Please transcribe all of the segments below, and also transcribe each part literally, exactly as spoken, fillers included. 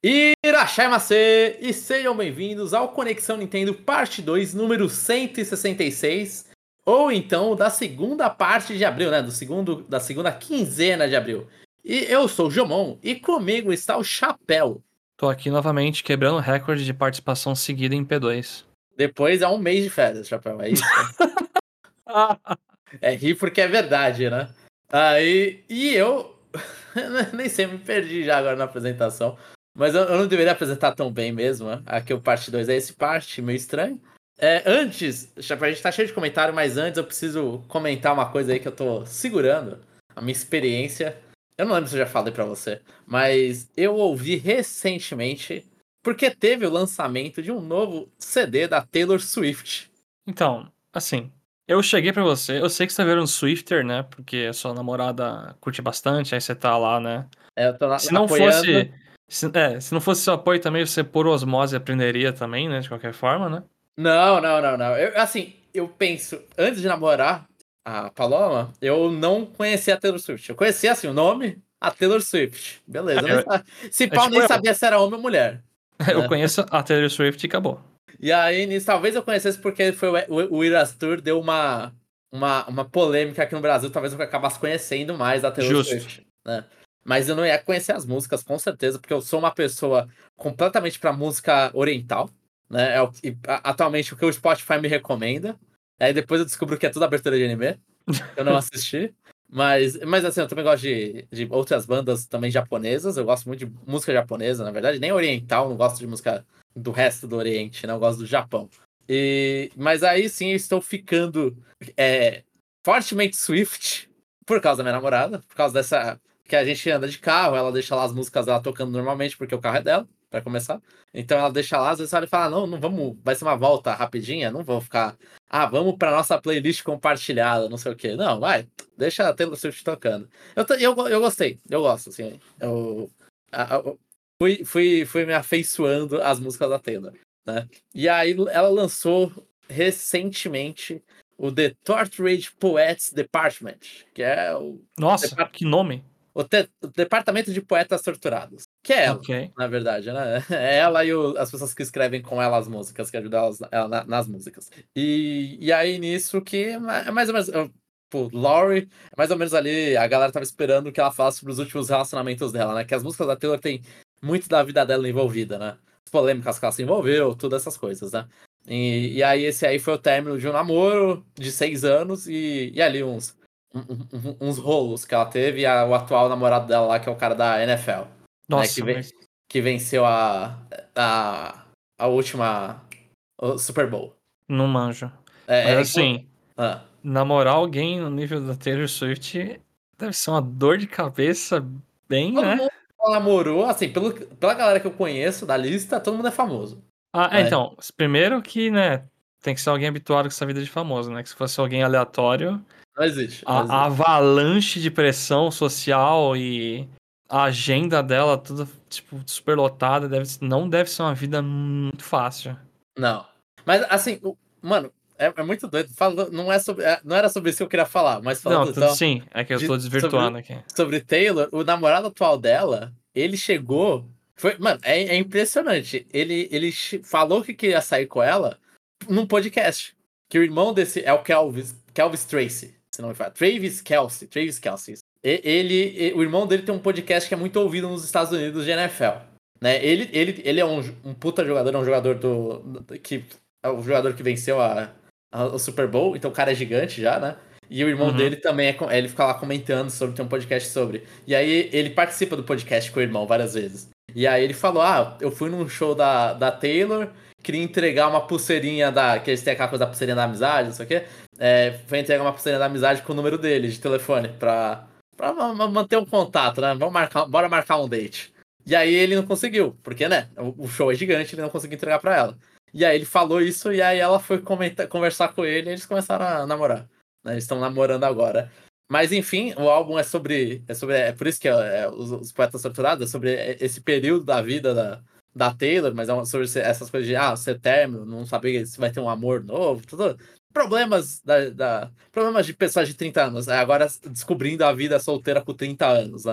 Irashaimase! E sejam bem-vindos ao Conexão Nintendo Parte dois, número cento e sessenta e seis, ou então da segunda parte de abril, né? Do segundo, da segunda quinzena de abril. E eu sou o Jomon, e comigo está o Chapéu. Tô aqui novamente quebrando o recorde de participação seguida em P dois. Depois é um mês de férias, Chapéu, é isso? É rir porque é verdade, né? Aí, e eu nem sei, me perdi já agora na apresentação. Mas eu, eu não deveria apresentar tão bem mesmo, né? Aqui o parte dois é esse parte, meio estranho. É, antes, Chapéu, a gente tá cheio de comentário, mas antes eu preciso comentar uma coisa aí que eu tô segurando. A minha experiência. Eu não lembro se eu já falei pra você, mas eu ouvi recentemente, porque teve o lançamento de um novo C D da Taylor Swift. Então, assim, eu cheguei pra você, eu sei que você vira um Swifter, né? Porque a sua namorada curte bastante, aí você tá lá, né? É, eu tô lá, Se não apoiando. fosse. Se, é, se não fosse seu apoio também, você por osmose aprenderia também, né? De qualquer forma, né? Não, não, não, não. Eu, assim, eu penso, antes de namorar a Paloma, eu não conhecia a Taylor Swift. Eu conhecia, assim, o nome, a Taylor Swift. Beleza. Eu nem É, sa- Se é pau, tipo nem eu. sabia se era homem ou mulher. Eu Né? conheço a Taylor Swift e acabou. E aí, nisso, talvez eu conhecesse porque foi o, o, o Eras Tour deu uma, uma, uma polêmica aqui no Brasil. Talvez eu acabasse conhecendo mais a Taylor Justo. Swift. Né? Mas eu não ia conhecer as músicas, com certeza, porque eu sou uma pessoa completamente pra música oriental. Né? É o, e, a, atualmente o que o Spotify me recomenda. Aí depois eu descubro que é tudo abertura de anime. Eu não assisti. Mas, mas assim, eu também gosto de, de outras bandas também japonesas. Eu gosto muito de música japonesa, na verdade. Nem oriental, não gosto de música do resto do Oriente, né? Eu gosto do Japão. E, mas aí sim, eu estou ficando é, fortemente Swift por causa da minha namorada. Por causa dessa... Que a gente anda de carro, ela deixa lá as músicas dela tocando normalmente, porque o carro é dela, pra começar. Então ela deixa lá, às vezes ela fala, não, não vamos, vai ser uma volta rapidinha, não vou ficar, ah, vamos pra nossa playlist compartilhada, não sei o quê. Não, vai, deixa a Taylor Swift tocando. Eu, eu, eu gostei, eu gosto, assim, eu, eu fui, fui, fui me afeiçoando às músicas da Taylor, né? E aí ela lançou recentemente o The Tortured Poets Department, que é o... Nossa, que nome. O, te, o Departamento de Poetas Torturados. Que é ela, Ok. na verdade, né? É ela e o, as pessoas que escrevem com ela as músicas, que ajudam elas, ela na, nas músicas. E, e aí, nisso, que é mais ou menos... Pô, Laurie, é mais ou menos ali, a galera tava esperando que ela falasse sobre os últimos relacionamentos dela, né? Que as músicas da Taylor tem muito da vida dela envolvida, né? As polêmicas que ela se envolveu, todas essas coisas, né? E, e aí, esse aí foi o término de um namoro de seis anos e, e ali uns Um, um, uns rolos que ela teve, e a, o atual namorado dela lá, que é o cara da N F L. Né, que, Nossa, ve, mas. que venceu a, a, a última o Super Bowl. Não manjo. Mas É, é, assim. ah. Namorar alguém no nível da Taylor Swift deve ser uma dor de cabeça bem, Todo né? mundo namorou, assim, pelo, pela galera que eu conheço da lista, todo mundo é famoso. Ah, é, Né? então, primeiro que, né, tem que ser alguém habituado com essa vida de famoso, né? Que se fosse alguém aleatório, Não existe, não a, a existe. avalanche de pressão social e a agenda dela, tudo, tipo, super lotada, deve, não deve ser uma vida muito fácil. Não. Mas, assim, o, mano, é, é muito doido. Fala, não, é sobre, é, não era sobre isso que eu queria falar, mas Não, falando tudo então. sim, é que eu tô De, sobre, desvirtuando aqui. sobre Taylor, o namorado atual dela, ele chegou. Foi, mano, é, é impressionante. Ele, ele falou que queria sair com ela num podcast. Que o irmão desse é o Kelvis, Kelvis Tracy, se não me fala. Travis Kelce. Travis Kelce. Ele, o irmão dele tem um podcast que é muito ouvido nos Estados Unidos de N F L. Né? Ele, ele, ele é um, um puta jogador, é um jogador do. do que, é o jogador que venceu a, a, o Super Bowl, então o cara é gigante já, né? E o irmão Uhum. dele também, é, ele fica lá comentando sobre, tem um podcast sobre. E aí ele participa do podcast com o irmão várias vezes. E aí ele falou, ah, eu fui num show da, da Taylor, queria entregar uma pulseirinha da... Que eles têm aquela coisa da pulseirinha da amizade, não sei o quê. É, foi entregar uma pulseirinha da amizade com o número dele, de telefone, pra, pra manter um contato, né? Vamos marcar, bora marcar um date. E aí ele não conseguiu, porque, né, o show é gigante, ele não conseguiu entregar pra ela. E aí ele falou isso, e aí ela foi comentar, conversar com ele, e eles começaram a namorar. Né? Eles estão namorando agora. Mas enfim, o álbum é sobre. É, sobre, é por isso que é, é, os, os Poetas Torturados, é sobre esse período da vida da, da Taylor, mas é sobre essas coisas de ah, ser término, não saber se vai ter um amor novo, tudo. Problemas da, da problemas de pessoas de trinta anos, né? Agora descobrindo a vida solteira com trinta anos, né?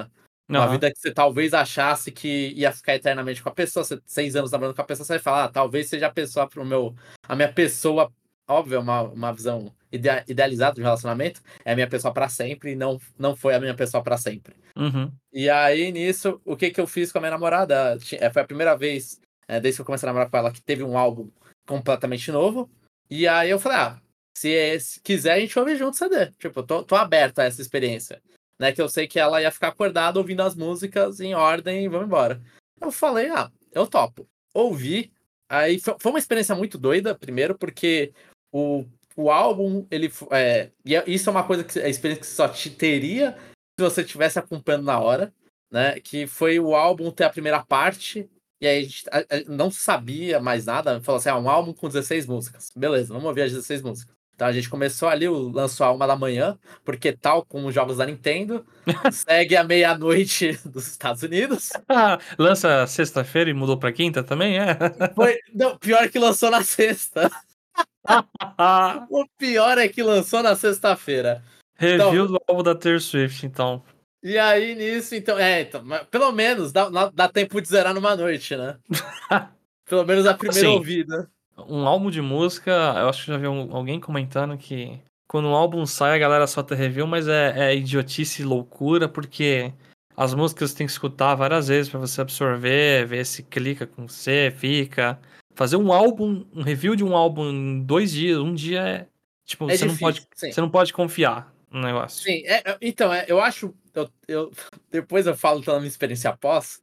Uma Aham. vida que você talvez achasse que ia ficar eternamente com a pessoa, você, seis anos namorando com a pessoa, você vai falar, ah, talvez seja a pessoa pro meu. A minha pessoa, óbvio, uma, uma visão idea- idealizada do relacionamento, é a minha pessoa pra sempre e não, não foi a minha pessoa pra sempre. Uhum. E aí, nisso, o que que eu fiz com a minha namorada? Ti- eh, Foi a primeira vez, eh, desde que eu comecei a namorar com ela, que teve um álbum completamente novo. E aí eu falei, ah, se, eh, se quiser, a gente ouve junto o C D. Tipo, eu tô, tô aberto a essa experiência. Né, que eu sei que ela ia ficar acordada ouvindo as músicas em ordem e vamos embora. Eu falei, ah, eu topo. Ouvi. Aí fo- foi uma experiência muito doida, primeiro, porque o, o álbum, ele. fo- É, e é- isso é uma coisa que a experiência que só te teria se você estivesse acompanhando na hora, né? Que foi o álbum ter a primeira parte, e aí a gente a- a- não sabia mais nada. Falou assim: ah, um álbum com dezesseis músicas. Beleza, vamos ouvir as dezesseis músicas. Então a gente começou ali, o- lançou a uma da manhã, porque tal como os jogos da Nintendo, segue à meia-noite dos Estados Unidos. Ah, lança sexta-feira e mudou pra quinta também, é? Foi, não, pior que lançou na sexta. O pior é que lançou na sexta-feira. Então, Review do álbum da Taylor Swift, então. e aí nisso, então, é, então, mas pelo menos dá, dá dá tempo de zerar numa noite, né? Pelo menos a primeira Assim, ouvida. um álbum de música, eu acho que já vi um- alguém comentando que quando um álbum sai a galera solta review, mas é, é idiotice e loucura, porque as músicas tem que escutar várias vezes pra você absorver, ver se clica com você, fica. Fazer um álbum, um review de um álbum em dois dias, um dia é. Tipo, É você não pode, difícil, sim. você não pode confiar no negócio. Sim, é, é, então, é, eu acho. Eu, eu- depois eu falo pela minha experiência após,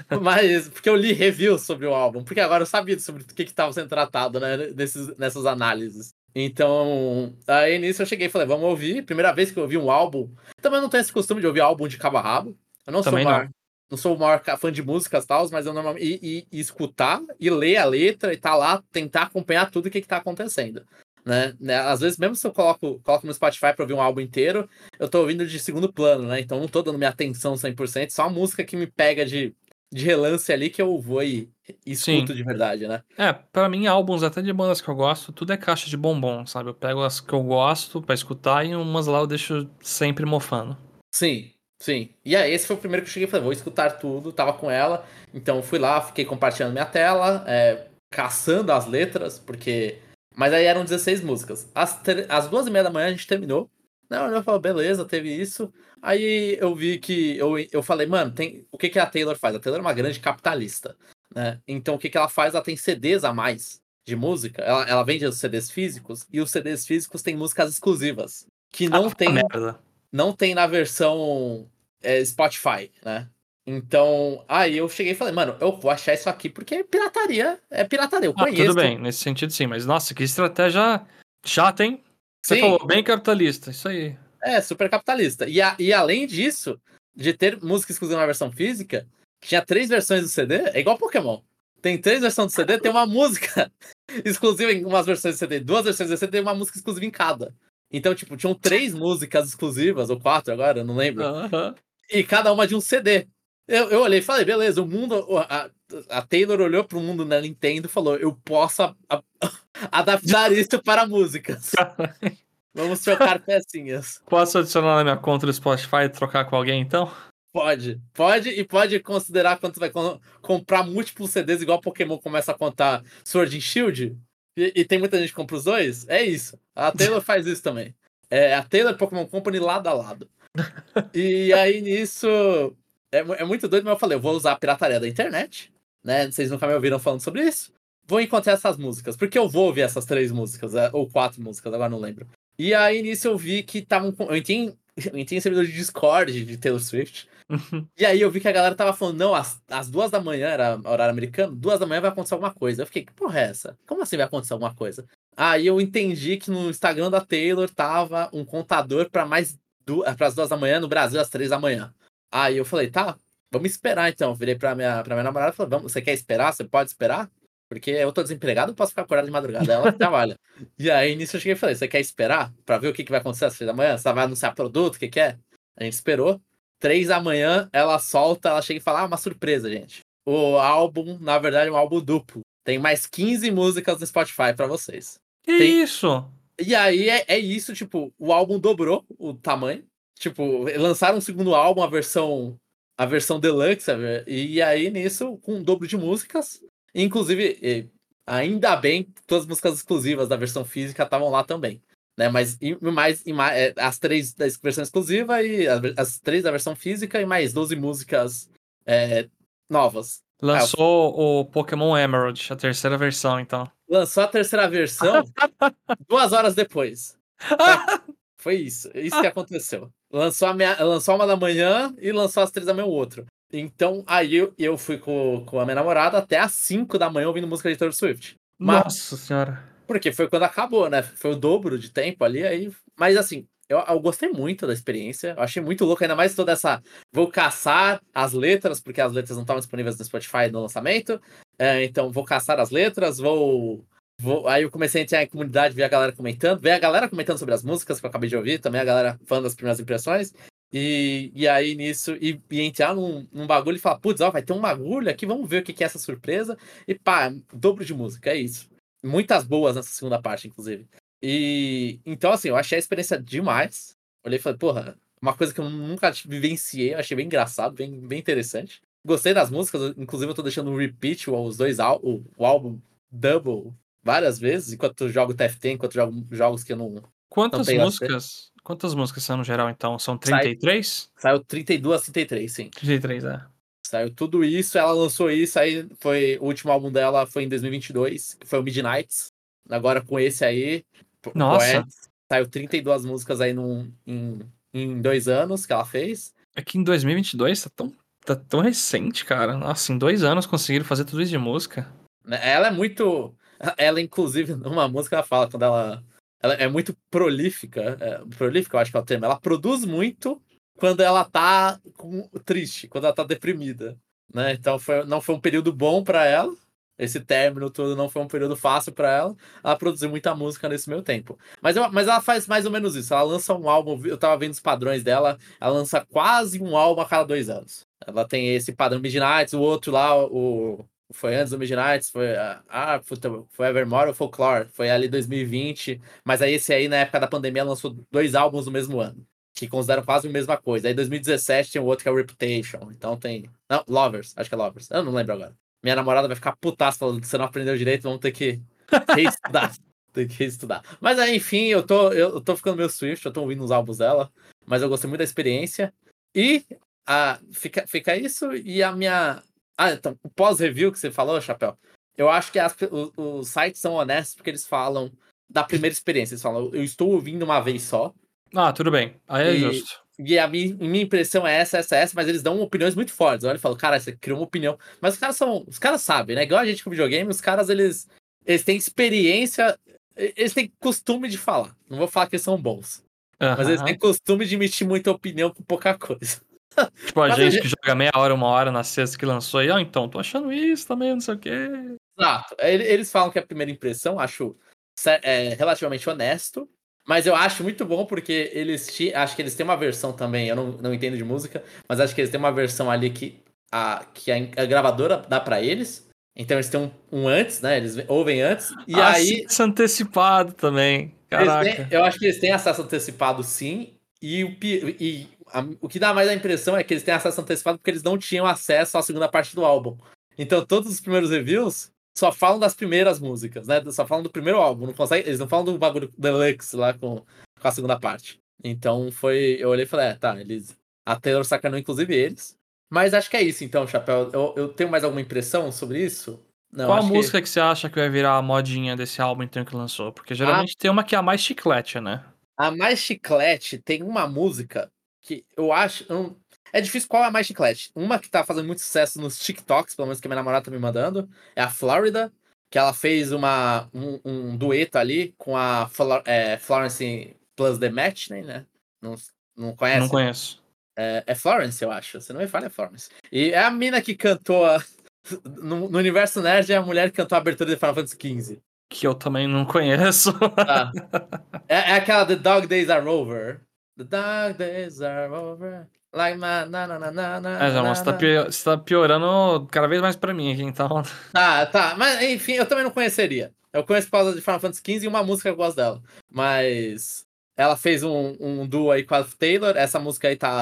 mas porque eu li reviews sobre o álbum, porque agora eu sabia sobre o que estava sendo tratado, né, nesses, nessas análises. Então, aí nisso eu cheguei e falei, vamos ouvir. Primeira vez que eu ouvi um álbum. Também não tenho esse costume de ouvir álbum de cabo a rabo. Eu não sou o Também maior, não. não sou o maior ca- fã de músicas e tal, mas eu normalmente. E, e- e escutar e ler a letra e tá lá, tentar acompanhar tudo o que, que tá acontecendo. Né? Né? Às vezes, mesmo se eu coloco, coloco no Spotify pra ouvir um álbum inteiro, eu tô ouvindo de segundo plano, né? Então não tô dando minha atenção cem por cento, só a música que me pega de, de relance ali que eu vou e, e Sim. escuto de verdade, né? É, pra mim, álbuns até de bandas que eu gosto, tudo é caixa de bombom, sabe? Eu pego as que eu gosto pra escutar e umas lá eu deixo sempre mofando. Sim, sim. E aí, esse foi o primeiro que eu cheguei e falei, vou escutar tudo, tava com ela. Então fui lá, fiquei compartilhando minha tela, é, caçando as letras, porque. Mas aí eram dezesseis músicas. Às, tre- às duas e meia da manhã a gente terminou. Não, eu falei, beleza, teve isso. Aí eu vi que. Eu, eu falei, mano, tem, o que, que a Taylor faz? A Taylor é uma grande capitalista, né? Então o que, que ela faz? Ela tem C Ds a mais de música. Ela, ela vende os C Ds físicos, e os C Ds físicos têm músicas exclusivas. Que Ah, não uma tem merda. não tem na versão é, Spotify, né? Então, aí eu cheguei e falei, mano, eu vou achar isso aqui porque é pirataria, é pirataria, eu Ah, tudo conheço. bem, nesse sentido sim, mas nossa, que estratégia chata, hein? Você falou, Sim, bem capitalista, isso aí. é super capitalista. E, a, e além disso, de ter música exclusiva na versão física, tinha três versões do C D, é igual Pokémon. Tem três versões do C D, tem uma música exclusiva em umas versões do C D, duas versões do C D, tem uma música exclusiva em cada. Então, tipo, tinham três músicas exclusivas, ou quatro agora, eu não lembro. Aham. E cada uma de um C D. Eu, eu olhei e falei, beleza, o mundo. A, a Taylor olhou pro mundo na Nintendo e falou: eu posso a, a, adaptar isso para músicas. Vamos trocar pecinhas. Posso adicionar na minha conta do Spotify e trocar com alguém então? Pode, pode e pode considerar quando você vai com- comprar múltiplos C Ds, igual Pokémon começa a contar Sword and Shield, e, e tem muita gente que compra os dois. É isso. A Taylor faz isso também. É a Taylor e Pokémon Company lado a lado. E aí nisso. É, mu- é muito doido, mas eu falei, eu vou usar a pirataria da internet, né? Vocês nunca me ouviram falando sobre isso. Vou encontrar essas músicas, porque eu vou ouvir essas três músicas, é, ou quatro músicas, agora não lembro. E aí nisso eu vi que estavam. com- Eu entrei eu entrei em servidor de Discord de Taylor Swift. E aí eu vi que a galera tava falando, não, às, às duas da manhã, era horário americano, duas da manhã vai acontecer alguma coisa. Eu fiquei, que porra é essa? Como assim vai acontecer alguma coisa? Aí eu entendi que no Instagram da Taylor tava um contador pra mais du para as duas da manhã, no Brasil às três da manhã. Aí eu falei, tá, vamos esperar então. Virei pra minha, pra minha namorada e falei, vamos, você quer esperar? Você pode esperar? Porque eu tô desempregado, eu posso ficar acordado de madrugada. Ela que trabalha. E aí nisso eu cheguei e falei, você quer esperar pra ver o que, que vai acontecer às três da manhã? Você vai anunciar produto, o que, que é? A gente esperou. Três da manhã, ela solta, ela chega e fala, ah, uma surpresa, gente. O álbum, na verdade, é um álbum duplo. Tem mais quinze músicas no Spotify pra vocês. Que Tem... isso? E aí é, é isso, tipo, o álbum dobrou o tamanho. Tipo, lançaram um segundo álbum, a versão a versão deluxe, e aí nisso, com um dobro de músicas. Inclusive, ainda bem, todas as músicas exclusivas da versão física estavam lá também. Né? Mas e mais, e mais as três da versão exclusiva e as, as três da versão física e mais doze músicas é, novas. Lançou ah, o Pokémon Emerald, a terceira versão, então. Lançou a terceira versão duas horas depois. Foi isso. Isso que aconteceu. Lançou, a minha, lançou uma da manhã e lançou às três da manhã o outro. Então, aí eu, eu fui com, com a minha namorada até às cinco da manhã ouvindo música de Taylor Swift. Mas, nossa senhora. Porque foi quando acabou, né? Foi o dobro de tempo ali. Aí... Mas assim, eu, eu gostei muito da experiência. Eu achei muito louco, ainda mais toda essa... Vou caçar as letras, porque as letras não estavam disponíveis no Spotify no lançamento. É, então, vou caçar as letras, vou... Vou... Aí eu comecei a entrar em comunidade, ver a galera comentando. Ver a galera comentando sobre as músicas que eu acabei de ouvir. Também a galera fã das primeiras impressões. E, e aí, nisso... E, e entrar num, num bagulho e falar, putz, ó, vai ter um bagulho aqui, vamos ver o que, que é essa surpresa. E pá, dobro de música, é isso. Muitas boas nessa segunda parte, inclusive. E então, assim, eu achei a experiência demais. Olhei e falei, porra, uma coisa que eu nunca vivenciei, eu achei bem engraçado, bem, bem interessante. Gostei das músicas, inclusive eu tô deixando um repeat os dois o, o álbum double várias vezes, enquanto eu jogo T F T, enquanto eu jogo jogos que eu não. Quantas não tenho músicas? Quantas músicas são no geral, então? São trinta e três? Sai, saiu trinta e duas, trinta e três, sim. trinta e três, é. Saiu tudo isso, ela lançou isso, aí foi o último álbum dela foi em dois mil e vinte e dois, que foi o Midnights. Agora com esse aí, Nossa. Poets, saiu trinta e duas músicas aí num, em, em dois anos que ela fez. É que em dois mil e vinte e dois tá tão, tá tão recente, cara. Nossa, em dois anos conseguiram fazer tudo isso de música. Ela é muito... Ela, inclusive, numa música, ela fala quando ela... Ela é muito prolífica. É, prolífica, eu acho que é o termo. Ela produz muito quando ela tá com, triste, quando ela tá deprimida. Né? Então foi, não foi um período bom pra ela. Esse término todo não foi um período fácil pra ela. Ela produziu muita música nesse meio tempo. Mas, eu, mas ela faz mais ou menos isso. Ela lança um álbum, eu tava vendo os padrões dela, ela lança quase um álbum a cada dois anos. Ela tem esse padrão Midnights, o outro lá, o... Foi antes do Midnights, foi... Ah, foi Evermore ou Folklore? Foi ali dois mil e vinte. Mas aí esse aí, na época da pandemia, lançou dois álbuns no mesmo ano. Que consideram quase a mesma coisa. Aí dois mil e dezessete tem o outro que é o Reputation. Então tem... Não, Lovers. Acho que é Lovers. Eu não lembro agora. Minha namorada vai ficar putaça falando que você não aprendeu direito, vamos ter que reestudar. Tem que reestudar. Mas aí, enfim, eu tô, eu tô ficando meio Swift, eu tô ouvindo os álbuns dela. Mas eu gostei muito da experiência. E a, fica, fica isso. E a minha... Ah, então, o pós-review que você falou, Chapéu, eu acho que as, os, os sites são honestos porque eles falam da primeira experiência. Eles falam, eu estou ouvindo uma vez só. Ah, tudo bem. Aí é e, justo. E a minha, minha impressão é essa, essa, essa, mas eles dão opiniões muito fortes. Olha, eu falo, cara, você criou uma opinião. Mas os caras são. Os caras sabem, né? Igual a gente com videogame, os caras, eles, eles têm experiência. Eles têm costume de falar. Não vou falar que eles são bons. Uh-huh. Mas eles têm costume de emitir muita opinião com pouca coisa. Tipo, a gente, a gente que joga meia hora, uma hora na sexta que lançou aí, ó, oh, então, tô achando isso também, não sei o quê. Exato. Eles falam que é a primeira impressão, acho é, relativamente honesto. Mas eu acho muito bom porque eles te, acho que eles têm uma versão também, eu não, não entendo de música, mas acho que eles têm uma versão ali que a, que a, a gravadora dá pra eles. Então eles têm um, um antes, né? Eles ouvem antes. E ah, aí. Acesso antecipado também. Caraca. Têm, eu acho que eles têm acesso antecipado, sim. E, o, e a, o que dá mais a impressão é que eles têm acesso antecipado porque eles não tinham acesso à segunda parte do álbum. Então todos os primeiros reviews só falam das primeiras músicas, né? Só falam do primeiro álbum. Não consegue, eles não falam do bagulho deluxe lá com, com a segunda parte. Então foi. Eu olhei e falei, é, tá, eles. A Taylor sacanou, inclusive, eles. Mas acho que é isso, então, Chapéu. Eu, eu tenho mais alguma impressão sobre isso? Não, Qual acho música que... que você acha que vai virar a modinha desse álbum então que lançou? Porque geralmente a... tem uma que é a mais chiclete, né? A mais chiclete tem uma música que eu acho. Um... É difícil qual é a mais chiclete. Uma que tá fazendo muito sucesso nos TikToks, pelo menos que a minha namorada tá me mandando, é a Florida, que ela fez uma, um, um dueto ali com a Flor é, Florence plus The Match, né? Não, não conhece? Não conheço. É, é Florence, eu acho. Se não me falha, é Florence. E é a mina que cantou. A... No, no universo nerd, é a mulher que cantou a abertura de Final Fantasy quinze. Que eu também não conheço. Tá. É, é aquela The Dog Days Are Over. The Dog Days Are Over. Like my, na, na, na, na, na, é, João, você tá, pior, você tá piorando cada vez mais pra mim aqui, então. Tá, tá. Mas, enfim, eu também não conheceria. Eu conheço por causa de Final Fantasy quinze e uma música que eu gosto dela. Mas ela fez um, um duo aí com a Taylor. Essa música aí tá,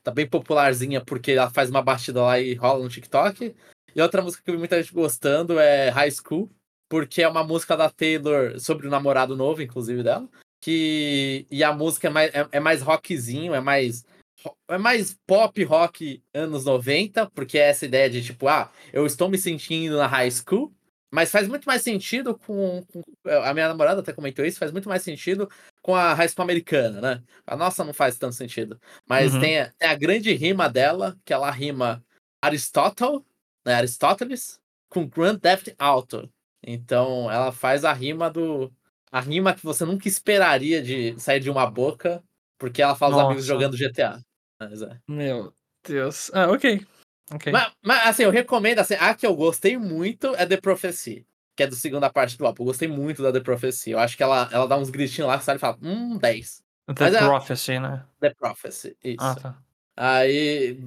tá bem popularzinha porque ela faz uma batida lá e rola no TikTok. E outra música que eu vi muita gente gostando é High School, porque é uma música da Taylor sobre o namorado novo, inclusive, dela. Que... E a música é mais, é, é mais rockzinho, é mais... É mais pop rock anos noventa, porque é essa ideia de tipo, ah, eu estou me sentindo na high school, mas faz muito mais sentido com, com. A minha namorada até comentou isso, faz muito mais sentido com a high school americana, né? A nossa não faz tanto sentido. Mas Uhum. tem, a- tem a grande rima dela, que ela rima Aristotle, né? Aristóteles, com Grand Theft Auto. Então ela faz a rima do. A rima que você nunca esperaria de sair de uma boca, porque ela fala os amigos Nossa, jogando G T A. Mas, é. meu Deus. Ah, ok. Ok. mas, mas, assim, eu recomendo, assim, a que eu gostei muito é The Prophecy, que é do segunda parte do álbum. Eu gostei muito da The Prophecy. Eu acho que ela, ela dá uns gritinhos lá que sai e fala, hum, dez. The Mas é Prophecy, né? The Prophecy, Ah, isso. tá. Aí.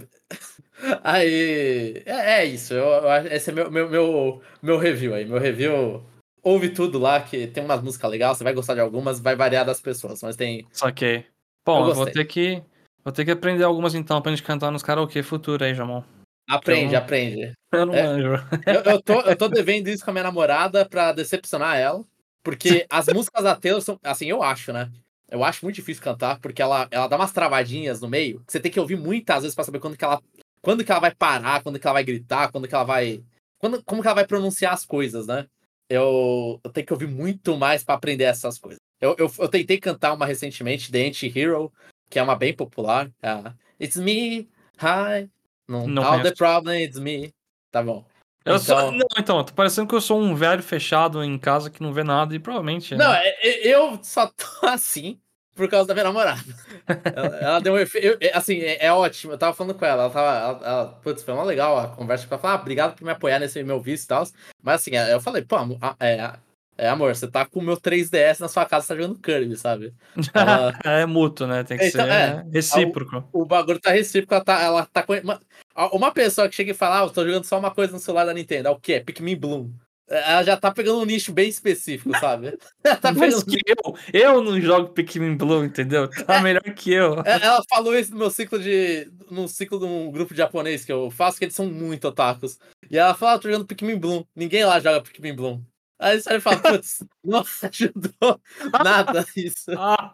Aí. É, é isso. Eu, eu acho- esse é meu, meu, meu, meu review aí. Meu review. Ouve tudo lá, que tem umas músicas legais, você vai gostar de algumas, vai variar das pessoas, mas tem. Saquei. Eu Bom, eu vou gostei. ter que. Vou ter que aprender algumas então pra gente cantar nos karaokê futuro aí, Jamon. Que eu Aprende, não, aprende. eu não É, manjo. Eu, eu, tô, eu tô devendo isso com a minha namorada pra decepcionar ela. Porque as músicas da Taylor são. Assim, eu acho, né? Eu acho muito difícil cantar, porque ela, ela dá umas travadinhas no meio, que você tem que ouvir muitas vezes pra saber quando que ela. Quando que ela vai parar, quando que ela vai gritar, quando que ela vai. Quando, como que ela vai pronunciar as coisas, né? Eu, eu tenho que ouvir muito mais pra aprender essas coisas. Eu, eu, eu tentei cantar uma recentemente, The Anti-Hero, que é uma bem popular. É, It's me, hi. Não, Não all conheço. the problem, it's me. Tá bom. Eu sou. Então. Não, então, tô parecendo que eu sou um velho fechado em casa que não vê nada e provavelmente, Não, né? é- é- eu só tô assim por causa da minha namorada. Ela, ela deu um efeito. Assim, é, é ótimo. Eu tava falando com ela. Ela tava. Ela, ela- putz, foi uma legal a conversa. Ela falou, ah, obrigado por me apoiar nesse meu vício e tal. Mas assim, eu falei, pô, amor, ah, é, é, amor, você tá com o meu três D S na sua casa, você tá jogando Kirby, sabe? Ela. É mútuo, né? Tem que Então, ser é. a- O, recíproco. o bagulho tá recíproco, ela tá, ela tá com. Uma, uma pessoa que chega e fala, ah, eu tô jogando só uma coisa no celular da Nintendo. É o quê? Pikmin Bloom. Ela já tá pegando um nicho bem específico, sabe? Ela tá Mais pegando um que eu. Eu não jogo Pikmin Blue, entendeu? Tá melhor que eu. É, ela falou isso no meu ciclo de. No ciclo de um grupo de japonês que eu faço, que eles são muito otakus. E ela fala, ah, tô jogando Pikmin Bloom. Ninguém lá joga Pikmin Bloom. Aí você fala, putz, não ajudou nada isso.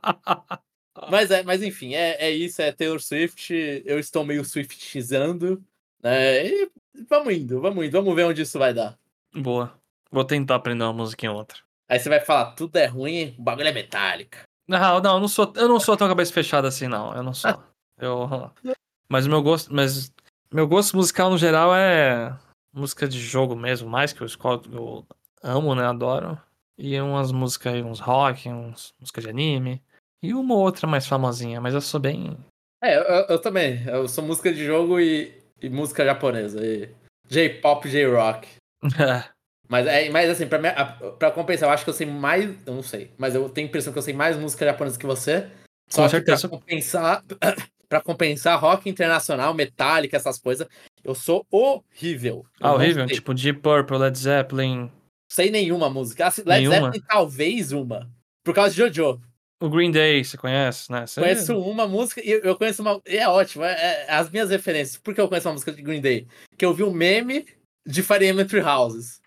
Mas, é, mas enfim, é, é isso, é Taylor Swift. Eu estou meio Swiftizando. Né? E vamos indo, vamos indo, vamos ver onde isso vai dar. Boa. Vou tentar aprender uma música em outra. Aí você vai falar, tudo é ruim, o bagulho é metálica. Não, não, eu não sou, eu não sou tão cabeça fechada assim, não. Eu não sou. Eu, mas o meu gosto, mas meu gosto musical no geral é música de jogo mesmo, mais que eu escolho, eu amo, né, adoro. E umas músicas aí, uns rock, uns música de anime e uma ou outra mais famosinha, mas eu sou bem. É, eu, eu- eu também. Eu sou música de jogo e, e música japonesa. E J-pop, J-rock. Mas, é, mas assim, pra, minha- pra compensar, eu acho que eu sei mais. Eu não sei, mas eu tenho a impressão que eu sei mais música japonesa que você. Com Só que pra certeza. compensar, pra compensar rock internacional, Metallica, essas coisas, eu sou horrível. Eu Ah, não horrível, sei. tipo Deep Purple, Led Zeppelin, Sei nenhuma música. Assim, Led nenhuma. Zeppelin, talvez uma. Por causa de JoJo. O Green Day, você conhece, né? Você... Conheço uma música e eu conheço uma. E é ótimo, é, é as minhas referências. Por que eu conheço uma música de Green Day? Que eu vi um meme de Fire Emblem Three Houses.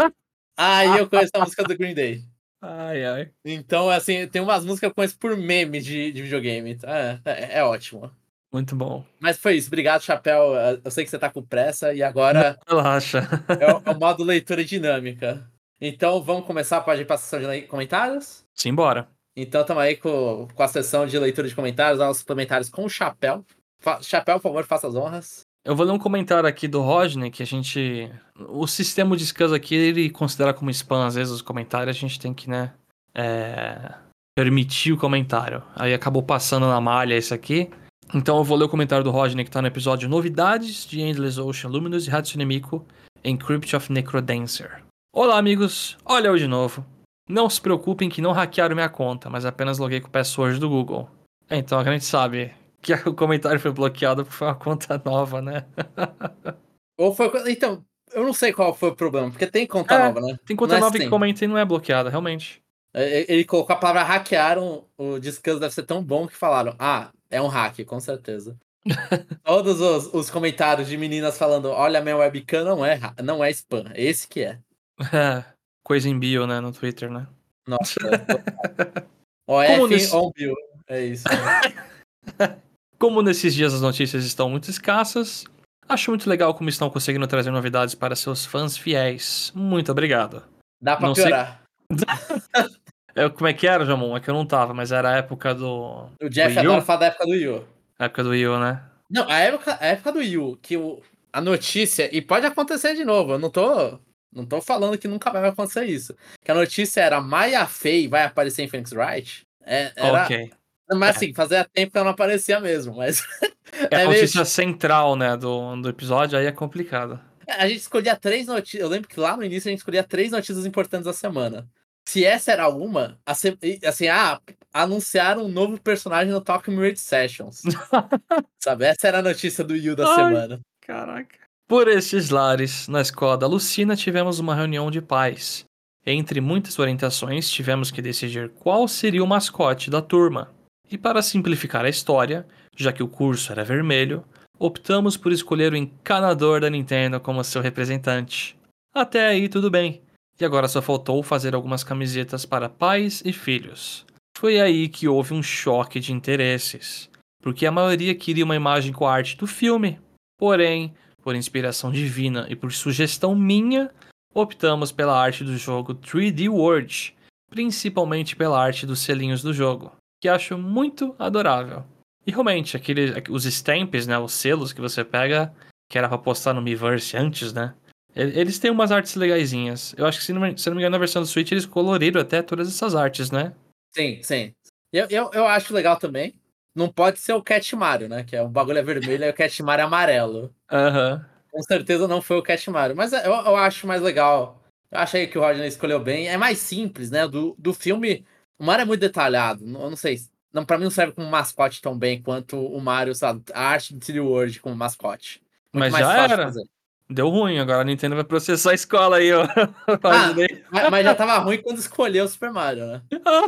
Aí eu conheço a música do Green Day. Ai, ai. Então, assim, tem umas músicas que eu conheço por meme de, de videogame. É, é, é ótimo. Muito bom. Mas foi isso. Obrigado, Chapéu. Eu sei que você tá com pressa e Não, agora relaxa. é o, é o modo leitura dinâmica. Então, vamos começar a ir para a sessão de le- comentários? Simbora. Então, estamos aí com, com a sessão de leitura de comentários, nossos comentários com o Chapéu. Fa- Chapéu, por favor, faça as honras. Eu vou ler um comentário aqui do Rodney que a gente. O sistema de scans aqui ele considera como spam, às vezes, os comentários, a gente tem que, né? É... Permitir o comentário. Aí acabou passando na malha esse aqui. Então eu vou ler o comentário do Rodney que tá no episódio Novidades de Endless Ocean Luminous e Hatsune Miku em Crypt of Necrodancer. Olá, amigos. Olha eu de novo. Não se preocupem que não hackearam minha conta, mas apenas loguei com o password do Google. É, então a gente sabe que o comentário foi bloqueado porque foi uma conta nova, né? Ou foi. Então, eu não sei qual foi o problema, porque tem conta É, nova, né? tem Não conta é nova que sempre. comenta e não é bloqueada, realmente. É, ele colocou a palavra hackearam, o descanso deve ser tão bom que falaram, ah, é um hack, com certeza. Todos os, os comentários de meninas falando, olha, minha webcam não é, ra- não é spam, esse que é. É, coisa em bio, né, no Twitter, né? Nossa, Como O F nesse, on Bill, é isso, né? como nesses dias as notícias estão muito escassas, acho muito legal como estão conseguindo trazer novidades para seus fãs fiéis. Muito obrigado. Dá pra Não sei piorar. é, como é que era, Jamon, é que eu não tava, mas era a época do O Jeff Wii adora U? falar da época do Yu. A época do Wii U, né? Não, a época, a época do Yu, que o, a notícia, e pode acontecer de novo, eu não tô, não tô falando que nunca vai acontecer isso. Que a notícia era Maya Fey vai aparecer em Phoenix Wright. É, Ok. era. Mas É, assim, fazia tempo que ela não aparecia mesmo, mas é a é meio. notícia central, né, do, do episódio, aí é complicado. A gente escolhia três notícias. Eu lembro que lá no início a gente escolhia três notícias importantes da semana. Se essa era uma, a se- assim, ah, anunciaram um novo personagem no Talking Weird Sessions. Sabe? Essa era a notícia do Yu da Ai, semana. caraca. Por estes lares, na escola da Lucina, tivemos uma reunião de pais. Entre muitas orientações, tivemos que decidir qual seria o mascote da turma. E para simplificar a história, já que o curso era vermelho, optamos por escolher o encanador da Nintendo como seu representante. Até aí tudo bem. E agora só faltou fazer algumas camisetas para pais e filhos. Foi aí que houve um choque de interesses, porque a maioria queria uma imagem com a arte do filme. Porém, por inspiração divina e por sugestão minha, optamos pela arte do jogo três D World, principalmente pela arte dos selinhos do jogo, que acho muito adorável. E realmente, aquele, os stamps, né, os selos que você pega, que era pra postar no Miiverse antes, né? e- Eles têm umas artes legaisinhas. Eu acho que, se não, me- se não me engano, na versão do Switch eles coloriram até todas essas artes, né? Sim, sim. Eu, eu, eu acho legal também. Não pode ser o Cat Mario, né? Que é o bagulho é vermelho e o Cat Mario é amarelo. Aham. Com certeza não foi o Cat Mario. Mas é, eu, eu acho mais legal. Eu achei que o Rodney escolheu bem. É mais simples, né? Do, do filme, o Mario é muito detalhado. Eu não sei. Não, pra mim não serve como mascote tão bem quanto o Mario, sabe? A arte do três D World como mascote. Muito Mas mais já fácil de era. fazer. Deu ruim, agora a Nintendo vai processar a escola aí, ó. Ah, Rodney. mas mas já tava ruim quando escolheu o Super Mario, né?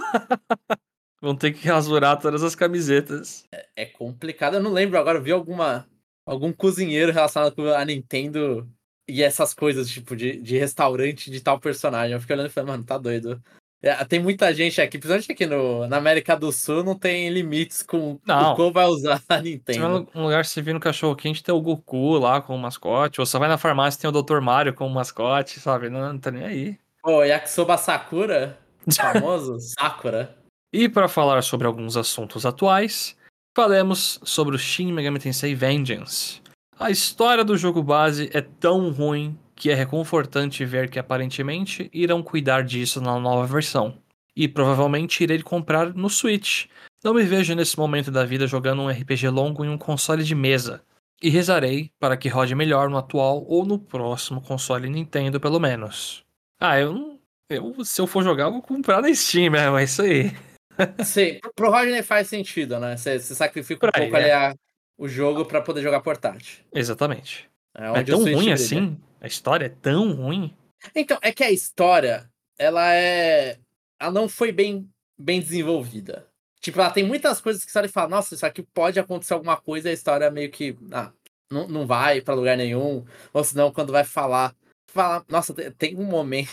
Vão ter que rasurar todas as camisetas. É complicado. Eu não lembro agora, eu vi alguma, algum cozinheiro relacionado com a Nintendo e essas coisas, tipo, de, de restaurante de tal personagem. Eu fiquei olhando e falei, mano, tá doido. É, tem muita gente aqui, principalmente aqui no, na América do Sul, não tem limites com o Não. qual vai usar a Se vai Nintendo. num lugar que você vê no cachorro quente, tem o Goku lá com o mascote. Ou você vai na farmácia tem o doutor Mario com o mascote, sabe? Não, não tá nem aí. Pô, Yakisoba Sakura, famoso, Sakura. E para falar sobre alguns assuntos atuais, falemos sobre o Shin Megami Tensei Vengeance. A história do jogo base é tão ruim que é reconfortante ver que aparentemente irão cuidar disso na nova versão. E provavelmente irei comprar no Switch. Não me vejo nesse momento da vida jogando um R P G longo em um console de mesa. E rezarei para que rode melhor no atual ou no próximo console Nintendo, pelo menos. Ah, eu não. Eu, se eu for jogar, eu vou comprar na Steam mesmo, é isso aí. Sim, pro pro Rodney faz sentido, né? Você você sacrifica um Por aí, pouco ali é. a, o jogo pra poder jogar portátil. Exatamente. É É onde o tão Switch ruim brilha. assim? A história é tão ruim? Então, é que a história, ela é. Ela não foi bem, bem desenvolvida. Tipo, ela tem muitas coisas que você olha e fala, nossa, isso aqui pode acontecer alguma coisa e a história meio que. Ah, não, não vai pra lugar nenhum. Ou senão, quando vai falar. Fala, nossa, tem, tem um momento.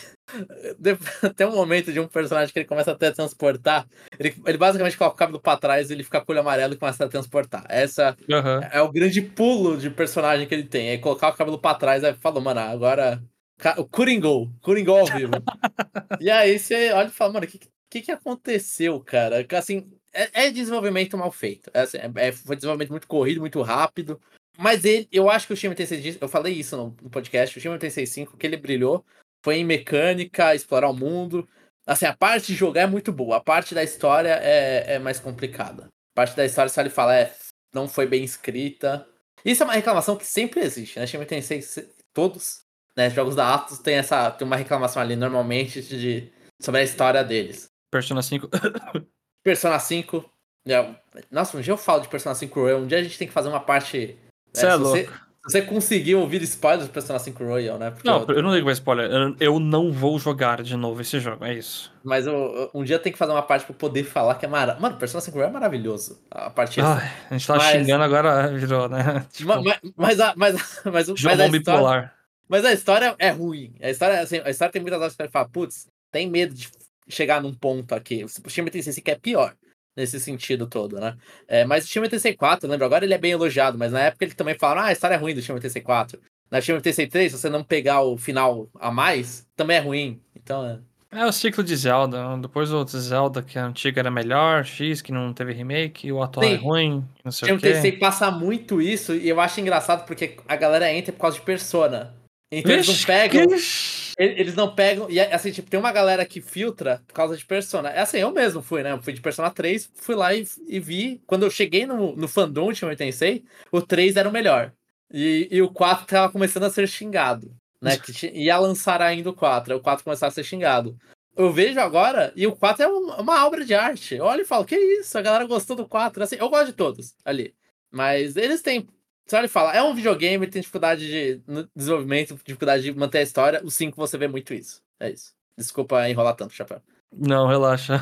Tem um momento de um personagem que ele começa a teletransportar. Ele, ele basicamente coloca o cabelo pra trás e ele fica com o olho amarelo e começa a teletransportar. Essa Aham. é o grande pulo de personagem que ele tem. Aí colocar o cabelo pra trás e falou, mano, agora. Ca- O Coringol, Coringol ao vivo. E aí você olha e fala, mano, o que, que, que aconteceu, cara? Que, assim, é, é desenvolvimento mal feito. É, assim, é- é- foi desenvolvimento muito corrido, muito rápido. Mas ele, eu acho que o Shin Megami Tensei, disse- eu falei isso no, no podcast, o Shin Megami Tensei cinco, que ele brilhou foi em mecânica, explorar o mundo. Assim, a parte de jogar é muito boa, a parte da história é, é mais complicada. A parte da história, só ele fala, é, não foi bem escrita. Isso é uma reclamação que sempre existe, né? Shin Megami Tensei, se- todos, né, jogos da Atlus tem essa tem uma reclamação ali normalmente de sobre a história deles. Persona cinco. Persona cinco, é, nossa, um dia eu falo de Persona cinco Royal, um dia a gente tem que fazer uma parte, Você né, é se você louco. você conseguiu ouvir spoilers do Persona cinco Royal, né? Porque Não, eu, eu não ligo pra spoiler. Eu, eu não vou jogar de novo esse jogo, é isso. mas eu, eu- um dia tem que fazer uma parte pra eu poder falar que é maravilhoso. Mano, Persona cinco Royal é maravilhoso. A parte extra. Ai, a gente tava Mas, xingando, agora virou, né? ma- Tipo, ma- mas, a, mas, mas, o- mas a Jomon história. bipolar. Mas a história é ruim. A história, assim, a história tem muitas horas que você fala, putz, tem medo de chegar num ponto aqui. O Shin Megami Tensei que é pior nesse sentido todo, né? É, mas o Shin Megami Tensei quatro, lembra? Agora ele é bem elogiado, mas na época ele também falaram, ah, a história é ruim do Shin Megami Tensei quatro. Na Shin Megami Tensei três, se você não pegar o final a mais, também é ruim. Então, é... É o ciclo de Zelda. Depois o outro Zelda que a antiga era melhor, X, que não teve remake, e o atual é Sim, ruim, não sei Shin o Megami quê. Tensei passa muito isso e eu acho engraçado porque a galera entra por causa de Persona. Então eles não Vixe, pegam vixe. Ele- Eles não pegam. E assim, tipo, tem uma galera que filtra por causa de Persona. É assim, eu mesmo fui, né? Eu fui de Persona três, fui lá e, e vi. Quando eu cheguei no, no fandom de Shin Megami Tensei, o três era o melhor. E, e o quatro tava começando a ser xingado. Né? Que ti- ia lançar ainda o quatro. Aí o quatro começava a ser xingado. Eu vejo agora, e o quatro é um- uma obra de arte. Eu olho e falo, que isso? A galera gostou do quatro. Assim, eu gosto de todos ali. Mas eles têm. Você olha e fala, é um videogame, tem dificuldade de no desenvolvimento, dificuldade de manter a história. O cinco você vê muito isso. É isso. Desculpa enrolar tanto, Chapéu. Não, relaxa.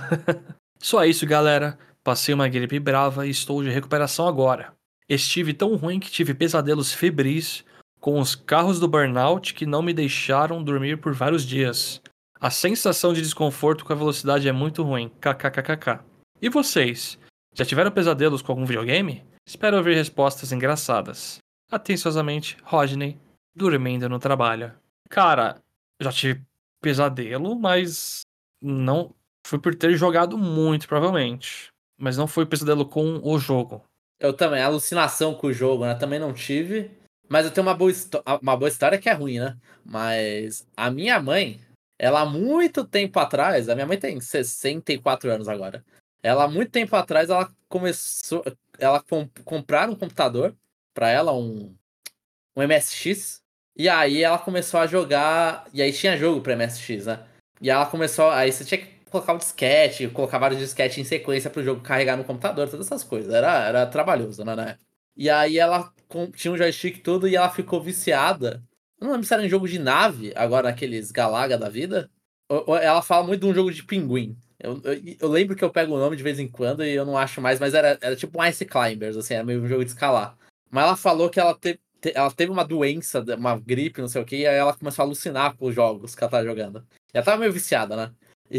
Só isso, galera. Passei uma gripe brava e estou de recuperação agora. Estive tão ruim que tive pesadelos febris com os carros do burnout que não me deixaram dormir por vários dias. A sensação de desconforto com a velocidade é muito ruim. KKKKK. E vocês? Já tiveram pesadelos com algum videogame? Espero ouvir respostas engraçadas. Atenciosamente, Rodney, dormindo no trabalho. Cara, já tive pesadelo, mas não foi por ter jogado muito, provavelmente. Mas não foi pesadelo com o jogo. Eu também, alucinação com o jogo, né? Também não tive. Mas eu tenho uma boa, histó- uma boa história que é ruim, né? Mas a minha mãe, ela há muito tempo atrás, a minha mãe tem sessenta e quatro anos agora. Ela há muito tempo atrás, ela começou. Ela com, compraram um computador pra ela, um, um M S X. E aí ela começou a jogar. E aí tinha jogo pra M S X, né? E ela começou. Aí você tinha que colocar o disquete, colocar vários disquetes em sequência pro jogo carregar no computador, todas essas coisas. Era, era trabalhoso, né? né? E aí ela com- tinha um joystick e tudo e ela ficou viciada. Eu não lembro se era em jogo de nave, agora naqueles Galaga da vida. Ou- ou ela fala muito de um jogo de pinguim. Eu, eu, eu lembro que eu pego o nome de vez em quando e eu não acho mais, mas era, era tipo um Ice Climbers, assim, era meio um jogo de escalar. Mas ela falou que ela, te, te- ela teve uma doença, uma gripe, não sei o que, e aí ela começou a alucinar com os jogos que ela tava jogando. E ela tava meio viciada, né?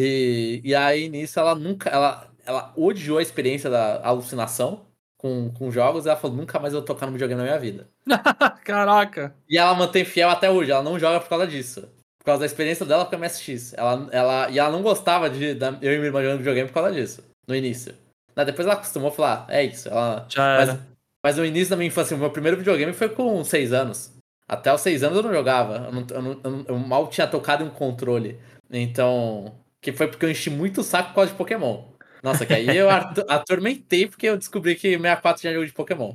E, e aí nisso ela nunca. Ela, ela odiou a experiência da alucinação com, com jogos e ela falou: nunca mais eu vou tocar no videogame na minha vida. Caraca! E ela mantém fiel até hoje, ela não joga por causa disso. Por causa da experiência dela com o M S X. Ela, ela, e ela não gostava de da, eu e minha irmã jogando videogame por causa disso, no início. Mas depois ela acostumou a falar, é isso. Ela, Já mas, era. mas no início da minha infância, o meu primeiro videogame foi com seis anos. Até os seis anos eu não jogava. Eu, não- eu não- eu não- eu mal tinha tocado em um controle. Então. Que foi porque eu enchi muito o saco por causa de Pokémon. Nossa, que aí eu atu- atormentei porque eu descobri que sessenta e quatro tinha jogo de Pokémon.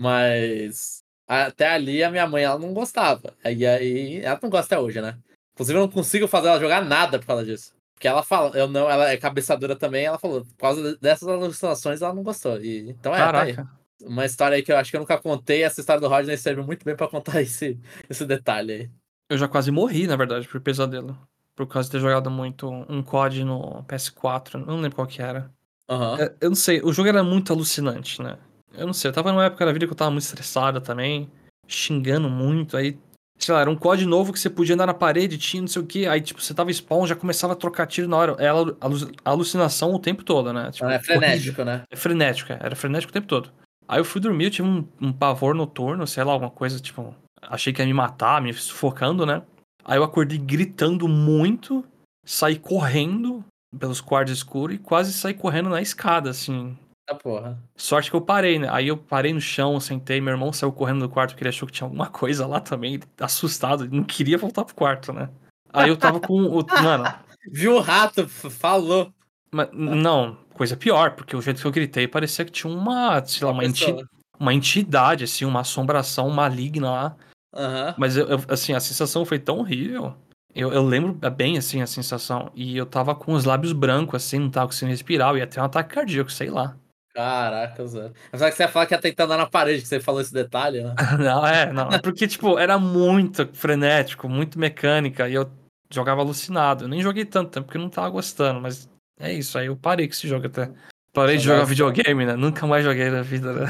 Mas. Até ali a minha mãe ela não gostava. E aí. Ela não gosta até hoje, né? Inclusive eu não consigo fazer ela jogar nada por causa disso. Porque ela fala, eu não, ela é cabeçadora também, ela falou, por causa dessas alucinações ela não gostou. E, então é, tá aí. Caraca. Uma história aí que eu acho que eu nunca contei, essa história do Rodney serve muito bem pra contar esse, esse detalhe aí. Eu já quase morri, na verdade, por pesadelo. Por causa de ter jogado muito um C O D no P S quatro. Eu não lembro qual que era. Aham. É, eu não sei, o jogo era muito alucinante, né? Eu não sei, eu tava numa época da vida que eu tava muito estressado também, xingando muito, aí, sei lá, era um C O D novo que você podia andar na parede, tinha não sei o que, aí, tipo, você tava spawn, já começava a trocar tiro na hora. Era alu- alu- alucinação o tempo todo, né? Tipo, É horrível. frenético, né? É frenético, é, era frenético o tempo todo. Aí eu fui dormir, eu tive um, um pavor noturno, sei lá, alguma coisa, tipo, achei que ia me matar, me sufocando, né? Aí eu acordei gritando muito, saí correndo pelos quartos escuros e quase saí correndo na escada, assim. Ah, porra. Sorte que eu parei, né? Aí eu parei no chão, sentei, meu irmão saiu correndo do quarto porque ele achou que tinha alguma coisa lá também, ele assustado, ele não queria voltar pro quarto, né? Aí eu tava com o. Mano, Viu o rato, f- falou. mas, não, coisa pior, porque o jeito que eu gritei parecia que tinha uma, sei lá, Uma uma, enti, pessoa. uma entidade, assim, uma assombração maligna lá. Aham. Mas, eu, eu- assim, a sensação foi tão horrível. Eu, eu lembro bem, assim, a sensação. E eu tava com os lábios brancos, assim, não tava conseguindo respirar. Eu ia ter um ataque cardíaco, sei lá. Caraca, Zé. Apesar que você ia falar que ia tentar andar na parede, que você falou esse detalhe, né? Não, é, não. É porque, tipo, era muito frenético, muito mecânica, e eu jogava alucinado. Eu nem joguei tanto tempo porque eu não tava gostando, mas é isso. Aí eu parei com esse jogo até. Parei de jogar Nossa. videogame, né? Nunca mais joguei na vida, né?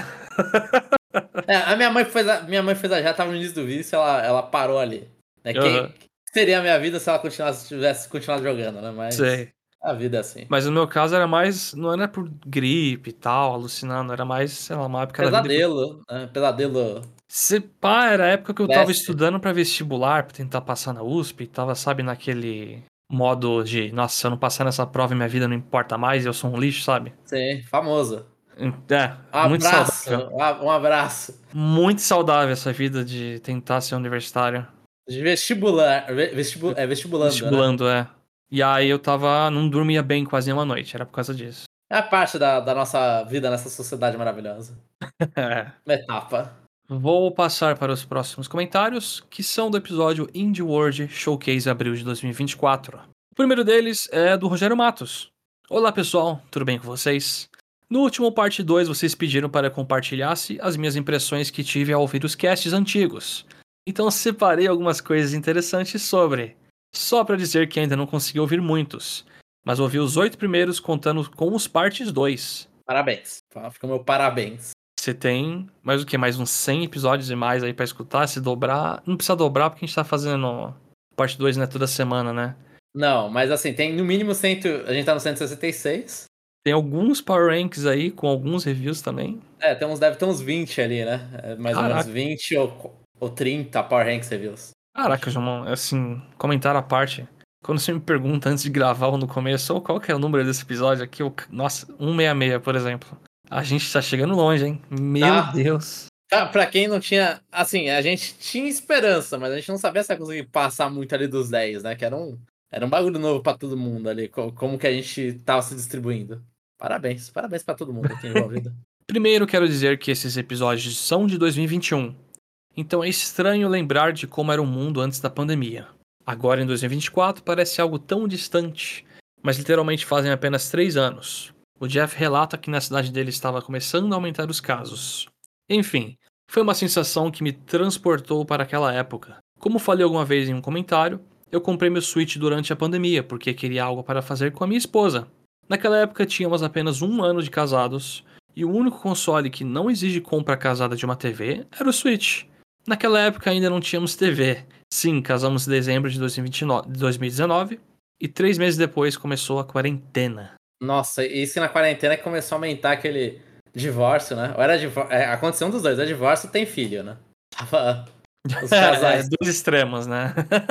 É, a minha mãe fez a, minha mãe fez a, já tava no início do vídeo, ela, ela parou ali. Né? Aham, Quem seria a minha vida se ela continuasse, tivesse continuado jogando, né? Mas sei. a vida é assim. Mas no meu caso era mais, não era por gripe e tal, alucinando, era mais, sei lá, uma época da vida que eu... Pesadelo, né? Pesadelo Se pá, era a época que eu tava leste. estudando pra vestibular, pra tentar passar na U S P, tava, sabe, naquele modo de, nossa, se eu não passar nessa prova, minha vida não importa mais, eu sou um lixo, sabe? Sim, famoso. É, Um muito abraço, saudável. um abraço. Muito saudável essa vida de tentar ser universitário. De vestibular, vestibu, é vestibulando, né? Vestibulando, é. E aí eu tava, não dormia bem quase nenhuma noite, era por causa disso. É a parte da, da nossa vida nessa sociedade maravilhosa. É. Uma etapa. Vou passar para os próximos comentários, que são do episódio Indie World Showcase Abril de dois mil e vinte e quatro. O primeiro deles é do Rogério Matos. Olá pessoal, tudo bem com vocês? No último parte dois vocês pediram para compartilhasse as minhas impressões que tive ao ouvir os casts antigos. Então separei algumas coisas interessantes sobre. Só para dizer que ainda não consegui ouvir muitos, mas ouvi os oito primeiros contando com os partes dois. Parabéns. Fica o meu parabéns. Você tem mais o que? Mais uns cem episódios e mais aí pra escutar, se dobrar. Não precisa dobrar porque a gente tá fazendo parte dois, né, toda semana, né? Não, mas assim, tem no mínimo cem. A gente tá no cento e sessenta e seis. Tem alguns Power Ranks aí, com alguns reviews também. É, tem uns, deve ter uns vinte ali, né? É, mais ou menos Caraca, vinte ou, ou trinta Power Ranks Reviews. caraca, João, assim, comentário à parte. Quando você me pergunta antes de gravar ou no começo, oh, qual que é o número desse episódio aqui? Eu, nossa, cento e sessenta e seis, por exemplo. A gente tá chegando longe, hein? Meu Tá? Deus. Pra, pra quem não tinha. Assim, a gente tinha esperança, mas a gente não sabia se ia conseguir passar muito ali dos dez, né? Que era um, era um bagulho novo pra todo mundo ali. co- Como que a gente tava se distribuindo. Parabéns, parabéns pra todo mundo aqui envolvido. Primeiro, quero dizer que esses episódios são de dois mil e vinte e um. Então é estranho lembrar de como era o mundo antes da pandemia. Agora em dois mil e vinte e quatro parece algo tão distante, mas literalmente fazem apenas três anos. O Jeff relata que na cidade dele estava começando a aumentar os casos. Enfim, foi uma sensação que me transportou para aquela época. Como falei alguma vez em um comentário, eu comprei meu Switch durante a pandemia porque queria algo para fazer com a minha esposa. Naquela época tínhamos apenas um ano de casados e o único console que não exige compra casada de uma T V era o Switch. Naquela época ainda não tínhamos T V. Sim, casamos em dezembro de dois mil e vinte e nove, de dois mil e dezenove e três meses depois começou a quarentena. Nossa, e se na quarentena que começou a aumentar aquele divórcio, né? Ou era divórcio. É, aconteceu um dos dois, é divórcio tem filho, né? Tava os É, casais. dois extremos, né?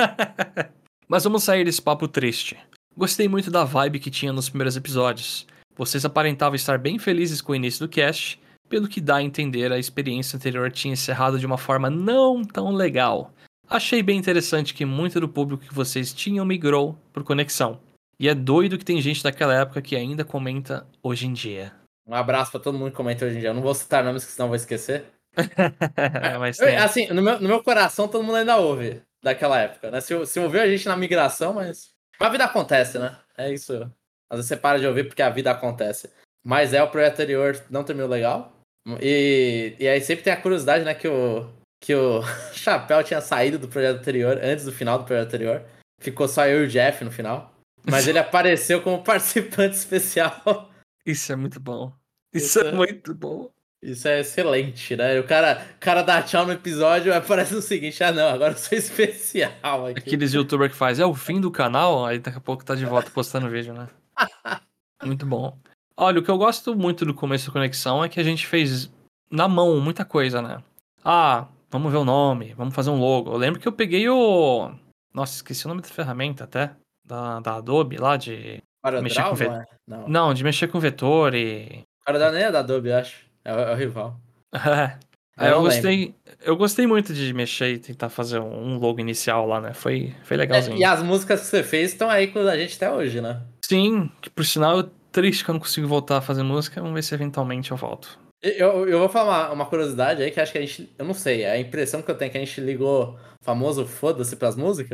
Mas vamos sair desse papo triste. Gostei muito da vibe que tinha nos primeiros episódios. Vocês aparentavam estar bem felizes com o início do cast, pelo que dá a entender a experiência anterior tinha encerrado de uma forma não tão legal. Achei bem interessante que muito do público que vocês tinham migrou por conexão. E é doido que tem gente daquela época que ainda comenta hoje em dia. Um abraço pra todo mundo que comenta hoje em dia. Eu não vou citar nomes, que senão eu vou esquecer. Mas Eu- tem. assim, no meu, no meu coração, todo mundo ainda ouve daquela época, né? Se, se ouviu a gente na migração, mas. Mas a vida acontece, né? É isso. Às vezes você para de ouvir porque a vida acontece. Mas é, o projeto anterior não terminou legal. E, e aí sempre tem a curiosidade, né? Que o, que o Chapéu tinha saído do projeto anterior, antes do final do projeto anterior. Ficou só eu e o Jeff no final. Mas ele apareceu como participante especial. Isso é muito bom. Isso Isso é é, muito bom. isso é excelente, né? O cara, o cara dá tchau no episódio e aparece o seguinte: ah, não, agora eu sou especial aqui. Aqueles youtubers que faz, é o fim do canal, aí daqui a pouco tá de volta postando vídeo, né? Muito bom. Olha, o que eu gosto muito do começo da Conexão é que a gente fez na mão muita coisa, né? Ah, vamos ver o nome, vamos fazer um logo. Eu lembro que eu peguei o... Nossa, esqueci o nome da ferramenta até, da, da Adobe lá, de mexer com CorelDRAW, não vetor. é? Não. Não, de mexer com vetor e... CorelDRAW nem é da Adobe, eu acho. É o, é o rival. É. Aí Eu eu não lembro. gostei, eu gostei muito de mexer e tentar fazer um logo inicial lá, né? Foi, foi É, e legalzinho. as músicas que você fez estão aí com a gente até hoje, né? Sim, que por sinal, eu triste que eu não consigo voltar a fazer música. Vamos ver se eventualmente eu volto. Eu, eu vou falar uma, uma curiosidade aí que acho que a gente. Eu não sei, a impressão que eu tenho é que a gente ligou o famoso foda-se pras músicas.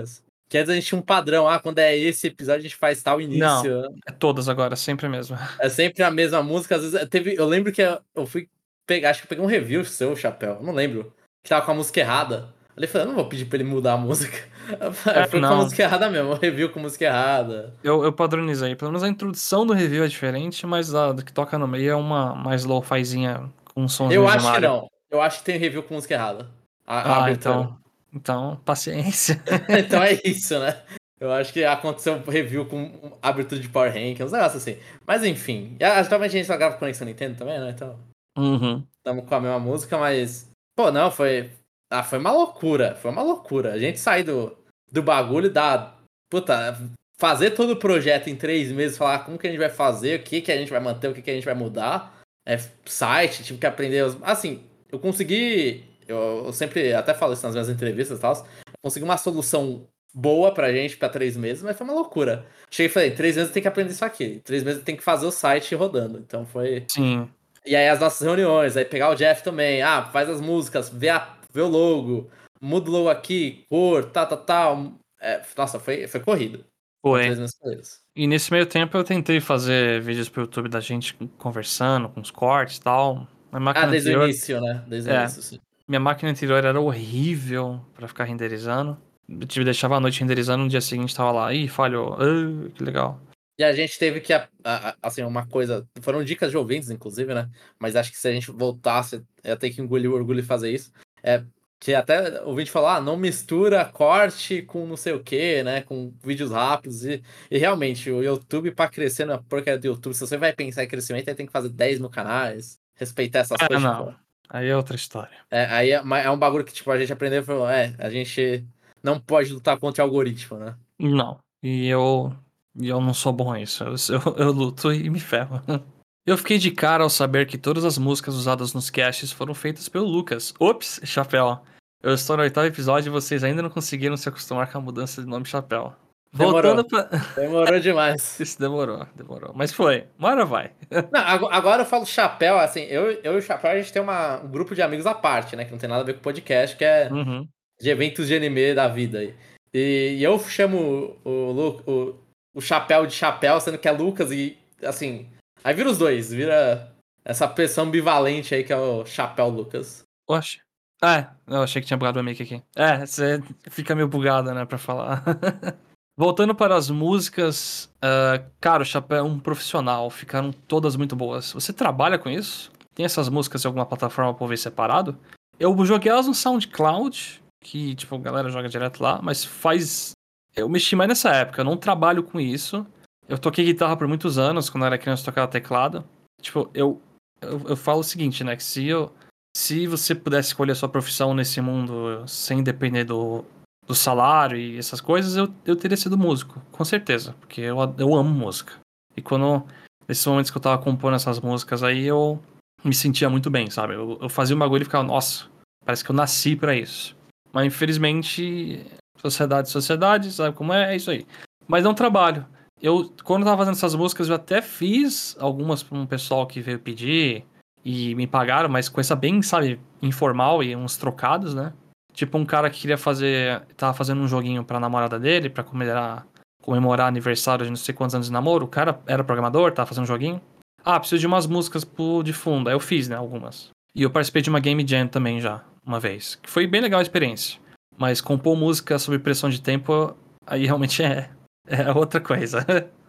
Que antes a gente tinha um padrão, ah, quando é esse episódio a gente faz tal Não, início. é todas agora, sempre a mesma. É sempre a mesma música, às vezes teve, eu lembro que eu fui pegar, acho que eu peguei um review seu, Chapéu, não lembro, que tava com a música errada. Eu falei, eu não vou pedir pra ele mudar a música. É, Foi com a não. música errada mesmo, um review com música errada. Eu, eu padronizei. Pelo menos a introdução do review é diferente, mas a do que toca no meio é uma mais low-fizinha com um Eu sonzinho de acho que Mario. não, eu acho que tem review com música errada. A, a Ah, abertura. então. Então, paciência. Então é isso, né? Eu acho que aconteceu um review com abertura de Power Rank, uns negócios assim. Mas enfim, e atualmente a gente só grava Conexão Nintendo também, né? Então, Uhum. estamos com a mesma música, mas. Pô, não, foi. Ah, foi uma loucura. Foi uma loucura. A gente sair do, do bagulho da. Puta, fazer todo o projeto em três meses, falar como que a gente vai fazer, o que que a gente vai manter, o que que a gente vai mudar. É, site, tive que aprender. Os... Assim, eu consegui. Eu, eu sempre até falo isso nas minhas entrevistas e tal. Eu consegui uma solução boa pra gente pra três meses, mas foi uma loucura. Cheguei e falei, três meses tem que aprender isso aqui. Três meses tem que fazer o site rodando. Então foi. Sim. E aí as nossas reuniões, aí pegar o Jeff também, ah, faz as músicas, vê, a, vê o logo, muda o logo aqui, cor, tal, tal, tal. É, nossa, foi, foi corrido. Foram Foi. três meses corridos. E nesse meio tempo eu tentei fazer vídeos pro YouTube da gente conversando, com os cortes e tal. A Ah, máquina desde o anterior. início, né? Desde o É. início, sim. Minha máquina anterior era horrível pra ficar renderizando. Eu tive, deixava a noite renderizando, no dia seguinte tava lá. Ih, falhou. Ah, que legal. E a gente teve que, a- a- assim, uma coisa. Foram dicas de ouvintes, inclusive, né? Mas acho que se a gente voltasse, ia ter que engolir o orgulho e fazer isso. É que até o ouvinte falou: ah, não mistura corte com não sei o que, né? Com vídeos rápidos. E, e realmente, o YouTube, pra crescer na porcaria do YouTube, se você vai pensar em crescimento, aí tem que fazer dez mil canais, respeitar essas Ah, coisas, não. tipo. Aí é outra história. É, aí é, mas é um bagulho que, tipo, a gente aprendeu e falou: é, a gente não pode lutar contra o algoritmo, né? Não. E eu. E eu não sou bom nisso. Eu, eu, eu luto e me ferro. Eu fiquei de cara ao saber que todas as músicas usadas nos casts foram feitas pelo Lucas. Ops, Chapéu. Eu estou no oitavo episódio e vocês ainda não conseguiram se acostumar com a mudança de nome Chapéu. Demorou. Voltando pra. Demorou demais. Isso demorou, demorou. Mas foi. Uma hora vai. Não, ago- agora eu falo chapéu, assim, eu, eu e o Chapéu, a gente tem uma, um grupo de amigos à parte, né? Que não tem nada a ver com o podcast, que é Uhum. de eventos de anime da vida aí. E, e eu chamo o, Lu- o, o Chapéu de Chapéu, sendo que é Lucas, e assim. Aí vira os dois, vira essa pessoa ambivalente aí que é o Chapéu Lucas. Oxe. Ah, é. Eu achei que tinha bugado o mic aqui. É, você fica meio bugado, né, pra falar. Voltando para as músicas, ah, cara, o Chapéu é um profissional, ficaram todas muito boas. Você trabalha com isso? Tem essas músicas em alguma plataforma pra ouvir separado? Eu joguei elas no SoundCloud, que, tipo, a galera joga direto lá, mas faz... Eu mexi mais nessa época, eu não trabalho com isso. Eu toquei guitarra por muitos anos, quando eu era criança eu tocava teclado. Tipo, eu, eu, eu falo o seguinte, né, que se eu... Se você pudesse escolher a sua profissão nesse mundo sem depender do, do salário e essas coisas, eu, eu teria sido músico, com certeza, porque eu, eu amo música. E quando, nesses momentos que eu tava compondo essas músicas aí, eu me sentia muito bem, sabe? Eu, eu fazia um bagulho e ficava, nossa, parece que eu nasci pra isso. Mas infelizmente, sociedade, sociedade, sabe como é? É isso aí. Mas não trabalho. Eu, quando eu tava fazendo essas músicas, eu até fiz algumas pra um pessoal que veio pedir e me pagaram, mas coisa bem, sabe, informal e uns trocados, né? Tipo um cara que queria fazer, tava fazendo um joguinho pra namorada dele, pra comemorar, comemorar aniversário de não sei quantos anos de namoro. O cara era programador, tava fazendo um joguinho. Ah, preciso de umas músicas pro, de fundo. Aí eu fiz, né, algumas. E eu participei de uma Game Jam também já, uma vez. Que foi bem legal a experiência. Mas compor música sob pressão de tempo, aí realmente é, é outra coisa.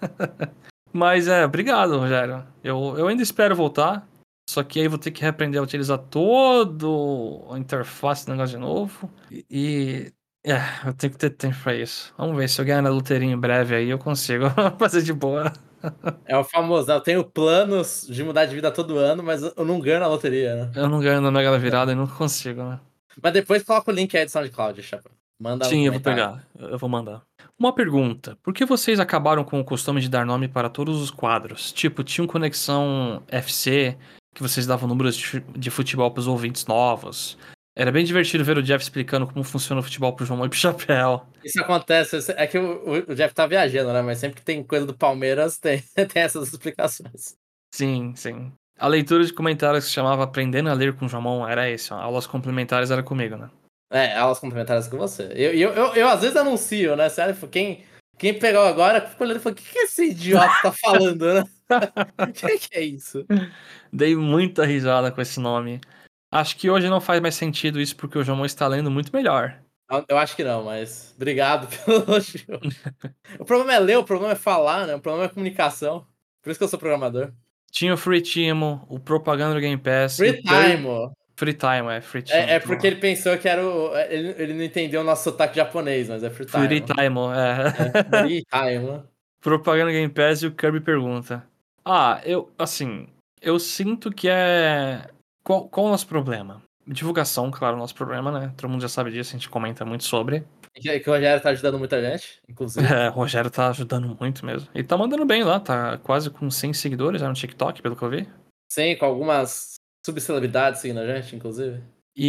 Mas é, obrigado, Rogério. Eu, eu ainda espero voltar. Só que aí vou ter que reaprender a utilizar todo a interface do negócio de novo. E, e, é, eu tenho que ter tempo pra isso. Vamos ver se eu ganhar na loteria em breve aí eu consigo fazer de boa. É o famoso, eu tenho planos de mudar de vida todo ano, mas eu não ganho na loteria, né? Eu não ganho na Mega da Virada e não consigo, né? Mas depois coloca o link aí do SoundCloud, Chapéu. Manda no Sim, eu vou comentário. pegar. Eu vou mandar. Uma pergunta. Por que vocês acabaram com o costume de dar nome para todos os quadros? Tipo, tinha um Conexão F C, que vocês davam números de fu- de futebol para os ouvintes novos. Era bem divertido ver o Jeff explicando como funciona o futebol pro João e pro Chapéu. Isso acontece, é que o, o Jeff tá viajando, né? Mas sempre que tem coisa do Palmeiras, tem, tem essas explicações. Sim, sim. A leitura de comentários que se chamava Aprendendo a Ler com o João era esse, ó. Aulas complementares era comigo, né? É, aulas complementares com você. Eu, eu, eu, eu, às vezes anuncio, né? Sério, quem, quem pegou agora ficou olhando e falou: o que, que esse idiota tá falando, né? O que, que é isso? Dei muita risada com esse nome. Acho que hoje não faz mais sentido isso porque o Jomon está lendo muito melhor. Eu acho que não, mas obrigado pelo elogio. O problema é ler, o problema é falar, né? O problema é comunicação. Por isso que eu sou programador. Tinha o Free Timo, o Propaganda do Game Pass. Free e o Kirby... Time. Free Time, é, Free Timo. É, é porque ele pensou que era o. Ele, ele não entendeu o nosso sotaque japonês, mas é Free Time. Free Time, é. É, Free Time. Propaganda do Game Pass e o Kirby pergunta. Ah, eu, assim, eu sinto que é... Qual, qual o nosso problema? Divulgação, claro, o nosso problema, né? Todo mundo já sabe disso, a gente comenta muito sobre. Que, que o Rogério tá ajudando muita gente, inclusive. É, o Rogério tá ajudando muito mesmo. Ele tá mandando bem lá, tá quase com cem seguidores já no TikTok, pelo que eu vi. Sim, com algumas subcelebridades seguindo a gente, inclusive.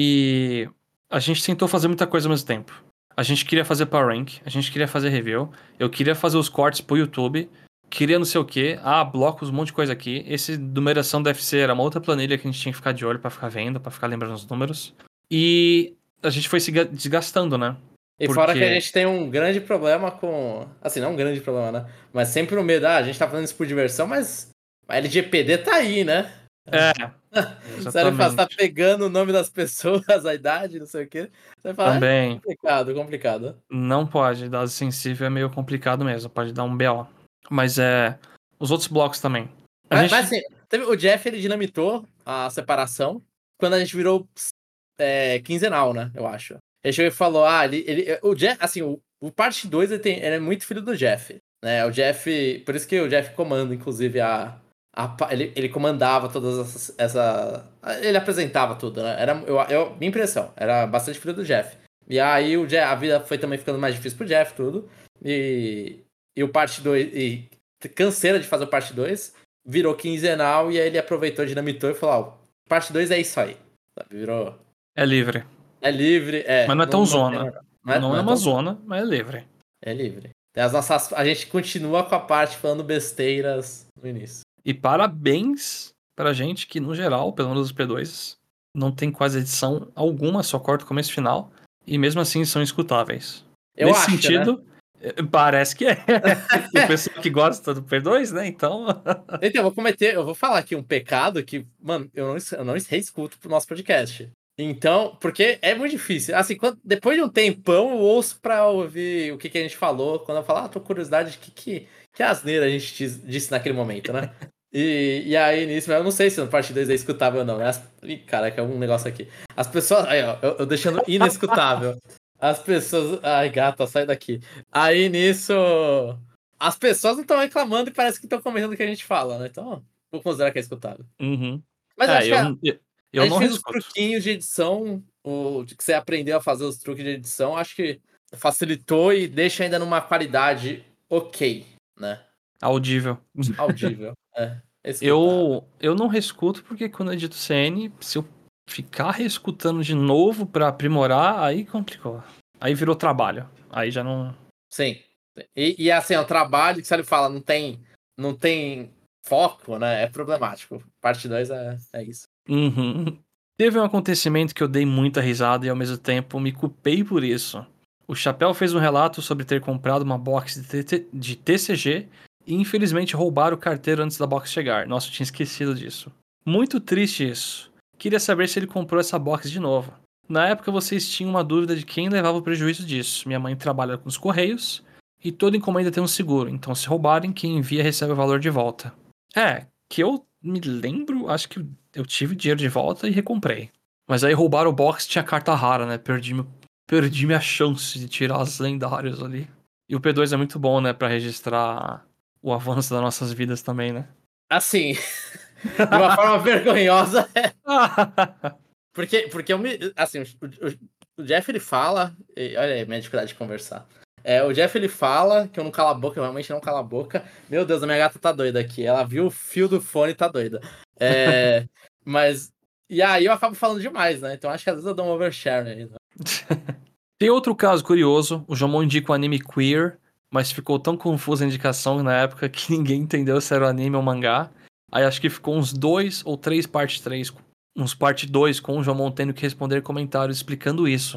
E a gente tentou fazer muita coisa ao mesmo tempo. A gente queria fazer Power Rank, a gente queria fazer review, eu queria fazer os cortes pro YouTube, queria não sei o que, ah, blocos, um monte de coisa aqui. Esse numeração do F C era uma outra planilha que a gente tinha que ficar de olho pra ficar vendo, pra ficar lembrando os números. E a gente foi se desgastando, né? E Porque... fora que a gente tem um grande problema com. Assim, não um grande problema, né? Mas sempre no meio da. A gente tá fazendo isso por diversão, mas a L G P D tá aí, né? É. Sério, você tá pegando o nome das pessoas, a idade, não sei o quê. Você fala, Também. É complicado, complicado. Não pode, dado sensível é meio complicado mesmo, pode dar um B O. Mas é. Os outros blocos também. A Mas, gente... mas assim, teve, o Jeff ele dinamitou a separação quando a gente virou é, quinzenal, né? Eu acho. Ele chegou e falou: ah, ele. ele o Jeff, assim, o, o parte dois ele, tem, ele é muito filho do Jeff. Né? O Jeff. Por isso que o Jeff comanda, inclusive, a. a ele, ele comandava todas essas. Essa, ele apresentava tudo, né? Era, eu, eu, minha impressão, era bastante filho do Jeff. E aí o Jeff, a vida foi também ficando mais difícil pro Jeff, tudo. E, e o parte dois. E canseira de fazer o parte dois. Virou quinzenal e aí ele aproveitou, dinamitou e falou: ó, parte dois é isso aí. Virou. É livre. É livre, é. Mas não é tão não, zona. Não, não, é, não é, é uma tão... zona, mas é livre. É livre. As nossas... A gente continua com a parte falando besteiras no início. E parabéns pra gente que, no geral, pelo menos os P dois, não tem quase edição alguma, só corta o começo e final. E mesmo assim são escutáveis. Eu Nesse acho, sentido, né? Parece que é. O pessoal que gosta do P dois, né? Então. Então, eu vou cometer, eu vou falar aqui um pecado que, mano, eu não, eu não reescuto pro nosso podcast. Então, porque é muito difícil. Assim, quando, depois de um tempão, eu ouço pra ouvir o que, que a gente falou. Quando eu falo, ah, tô com curiosidade de que, que, que asneira a gente disse naquele momento, né? E, e aí, nisso, eu não sei se no parte dois é escutável ou não, né? As, ih, caraca, é um negócio aqui. As pessoas. Aí, ó, eu, eu deixando inescutável. As pessoas. Ai, gata, sai daqui. Aí nisso. As pessoas não estão reclamando e parece que estão comentando o que a gente fala, né? Então, vou considerar que é escutável. Uhum. Mas é, eu acho eu, que a, eu a gente não fez escuto. os truquinhos de edição, o, que você aprendeu a fazer os truques de edição, acho que facilitou e deixa ainda numa qualidade ok, né? Audível. Audível, é. Eu, eu não reescuto porque quando eu edito C N, se eu ficar reescutando de novo pra aprimorar, aí complicou. Aí virou trabalho. Aí já não... Sim. E, e assim, o trabalho que você fala, não tem, não tem foco, né? É problemático. Parte dois é, é isso. Uhum. Teve um acontecimento que eu dei muita risada e ao mesmo tempo me culpei por isso. O Chapéu fez um relato sobre ter comprado uma box de T C G e infelizmente roubaram o carteiro antes da box chegar. Nossa, eu tinha esquecido disso. Muito triste isso. Queria saber se ele comprou essa box de novo. Na época vocês tinham uma dúvida de quem levava o prejuízo disso. Minha mãe trabalha com os correios e toda encomenda tem um seguro. Então se roubarem, quem envia recebe o valor de volta. É, que eu me lembro, acho que eu tive dinheiro de volta e recomprei. Mas aí roubaram o box e tinha carta rara, né? Perdi, meu, perdi minha chance de tirar as lendárias ali. E o P dois é muito bom, né? Pra registrar o avanço das nossas vidas também, né? Assim, de uma forma vergonhosa, é. Porque, porque eu me. Assim, o, o Jeff ele fala. E, olha aí, a minha dificuldade de conversar. É, o Jeff ele fala que eu não calo a boca, eu realmente não calo a boca. Meu Deus, a minha gata tá doida aqui. Ela viu o fio do fone e tá doida. É, mas. E aí eu acabo falando demais, né? Então acho que às vezes eu dou um overshare aí. Né? Tem outro caso curioso. O Jomon indica o anime Queer, mas ficou tão confusa a indicação na época que ninguém entendeu se era o anime ou mangá. Aí acho que ficou uns dois ou três parte três, uns parte dois com o Jomon tendo que responder comentários explicando isso.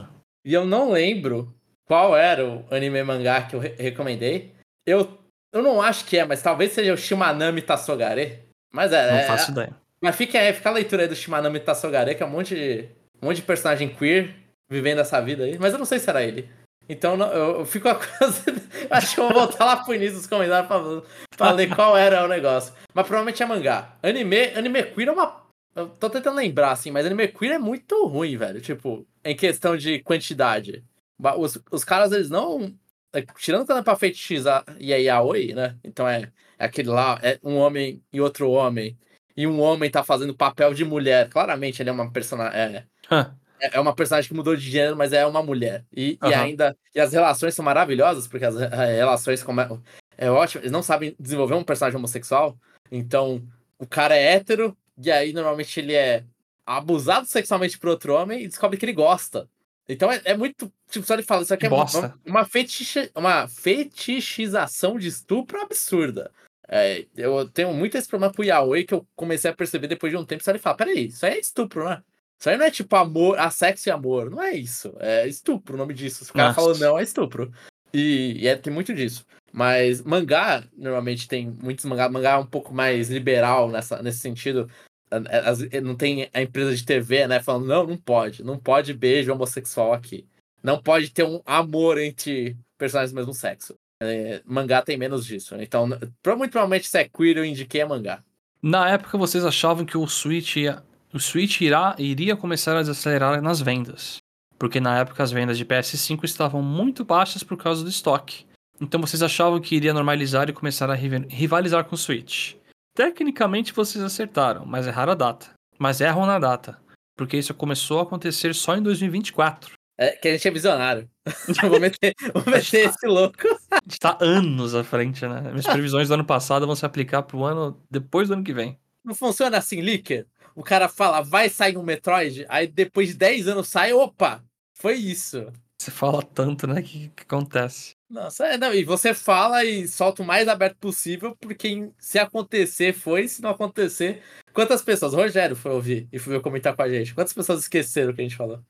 E eu não lembro qual era o anime mangá que eu re recomendei. Eu, eu não acho que é, mas talvez seja o Shimanami Tassogare. Mas é, Não é, faço é- ideia. mas fica aí, fica a leitura aí do Shimanami Tassogare, que é um monte de, um monte de personagem queer vivendo essa vida aí. Mas eu não sei se era ele. Então não- eu, eu fico a coisa. Acho que eu vou voltar lá pro início dos comentários pra, pra ler qual era o negócio. Mas provavelmente é mangá. Anime, anime queer é uma. Eu tô tentando lembrar, assim, mas anime queer é muito ruim, velho. Tipo, em questão de quantidade. Ba- Os, os caras, eles não. é, Tirando quando é pra fetichizar e é yaoi, né? Então é, é aquele lá, é um homem e outro homem. E um homem tá fazendo papel de mulher. Claramente ele é uma personagem. É, Hã, é é uma personagem que mudou de gênero, mas é uma mulher. E, e Aham. ainda. E as relações são maravilhosas, porque as re- relações como é, é ótimo. Eles não sabem desenvolver um personagem homossexual. Então, o cara é hétero, e aí normalmente ele é abusado sexualmente por outro homem e descobre que ele gosta. Então é, é muito. Tipo, só ele fala, isso aqui Que é uma, bosta. uma, fetiche, uma fetichização de estupro absurda. É, eu tenho muito esse problema com o Yaoi que eu comecei a perceber depois de um tempo. Só ele fala: peraí, isso aí é estupro, né? Isso aí não é tipo amor, a sexo e amor. Não é isso. É estupro o nome disso. Se o cara falou Nossa. não, é estupro. E, e é, tem muito disso. Mas mangá, normalmente tem muitos mangá. Mangá é um pouco mais liberal nessa, nesse sentido. As- Não tem a empresa de T V, né? Falando, não, não pode. Não pode beijo homossexual aqui. Não pode ter um amor entre personagens do mesmo sexo. É, mangá tem menos disso. Então, pro- muito provavelmente, se é queer, eu indiquei a mangá. Na época vocês achavam que o Switch ia, o Switch irá, iria começar a desacelerar nas vendas. Porque na época as vendas de P S cinco estavam muito baixas por causa do estoque. Então vocês achavam que iria normalizar e começar a rival- rivalizar com o Switch. Tecnicamente vocês acertaram, mas erraram a data. Mas erram na data. Porque isso começou a acontecer só em dois mil e vinte e quatro. É que a gente é visionário. Eu vou meter, vou A gente meter tá, esse louco. a gente tá anos à frente, né? Minhas previsões do ano passado vão se aplicar pro ano depois do ano que vem. Não funciona assim, Licker. O cara fala, vai sair um Metroid, aí depois de dez anos sai, opa, foi isso. Você fala tanto, né? Que, que acontece. Nossa, é, não, e você fala e solta o mais aberto possível, porque se acontecer, foi, se não acontecer. Quantas pessoas? O Rogério foi ouvir e foi comentar com a gente. Quantas pessoas esqueceram o que a gente falou?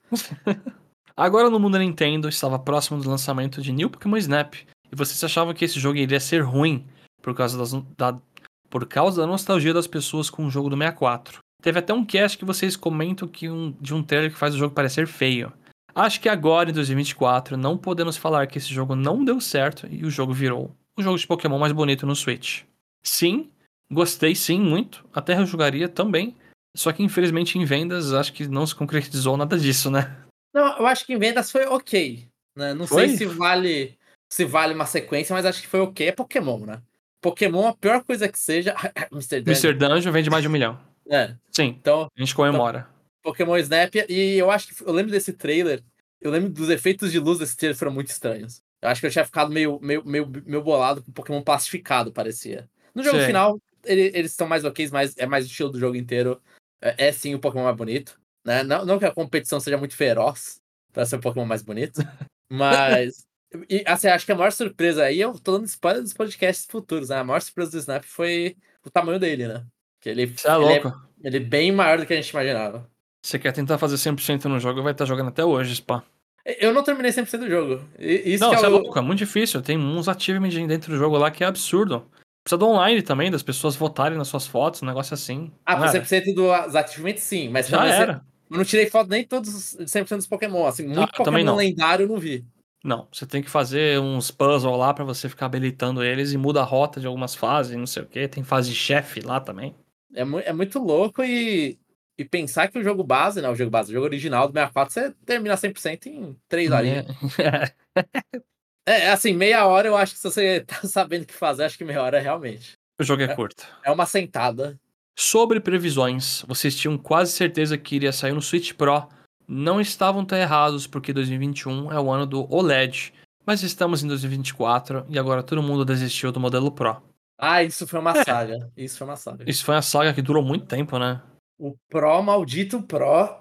Agora no mundo Nintendo estava próximo do lançamento de New Pokémon Snap, e vocês achavam que esse jogo iria ser ruim por causa, das, da, por causa da nostalgia das pessoas com o jogo do sessenta e quatro. Teve até um cast que vocês comentam que um, de um trailer que faz o jogo parecer feio. Acho que agora, em dois mil e vinte e quatro, não podemos falar que esse jogo não deu certo e o jogo virou o jogo de Pokémon mais bonito no Switch. Sim, gostei sim, muito, até eu jogaria também, só que infelizmente em vendas acho que não se concretizou nada disso, né? Não, eu acho que em vendas foi ok. Né? Não sei Foi? se vale se vale uma sequência, mas acho que foi ok. É Pokémon, né? Pokémon, a pior coisa que seja. mister mister Dungeon. Dungeon vende mais de um milhão. É. Sim, Então, a gente então, comemora. Pokémon Snap. E eu acho que. Eu lembro desse trailer. Eu lembro dos efeitos de luz desse trailer foram muito estranhos. Eu acho que eu tinha ficado meio, meio, meio, meio bolado com o Pokémon plastificado, parecia. No jogo Sei. final, ele- eles estão mais ok, mas é mais o estilo do jogo inteiro. É, é sim o Pokémon mais bonito. Né? Não, não que a competição seja muito feroz pra ser o Pokémon mais bonito. Mas. E, assim, acho que a maior surpresa aí, eu tô dando spoiler dos podcasts futuros, né? A maior surpresa do Snap foi o tamanho dele, né? Que ele, Você é ele, é, louco. ele é bem maior do que a gente imaginava. Você quer tentar fazer cem por cento no jogo, vai estar jogando até hoje, Spa. Eu não terminei cem por cento do jogo. E- Isso Não, que é você é o. louco, é muito difícil. Tem uns achievements dentro do jogo lá que é absurdo. Precisa do online também, das pessoas votarem nas suas fotos, um negócio assim. Ah, por Cara, cem por cento dos ativamente sim, mas já também você. era. Eu não tirei foto nem todos os cem por cento dos Pokémon. Assim, Ah, muito eu também Pokémon não. lendário eu não vi. Não, você tem que fazer uns puzzles lá pra você ficar habilitando eles e muda a rota de algumas fases, não sei o que. Tem fase de chefe lá também. É, mu é muito louco e. E pensar que o jogo base, né? O jogo base, o jogo original do sessenta e quatro, você termina cem por cento em três horinhas. É. É, assim, meia hora eu acho que se você tá sabendo o que fazer, acho que meia hora é realmente. O jogo é É, curto. é uma sentada. Sobre previsões, vocês tinham quase certeza que iria sair no Switch Pro. Não estavam tão errados, porque dois mil e vinte e um é o ano do OLED. Mas estamos em dois mil e vinte e quatro e agora todo mundo desistiu do modelo Pro. Ah, isso foi uma É, saga. Isso foi uma saga. isso foi uma saga que durou muito tempo, né? O Pro, maldito Pro.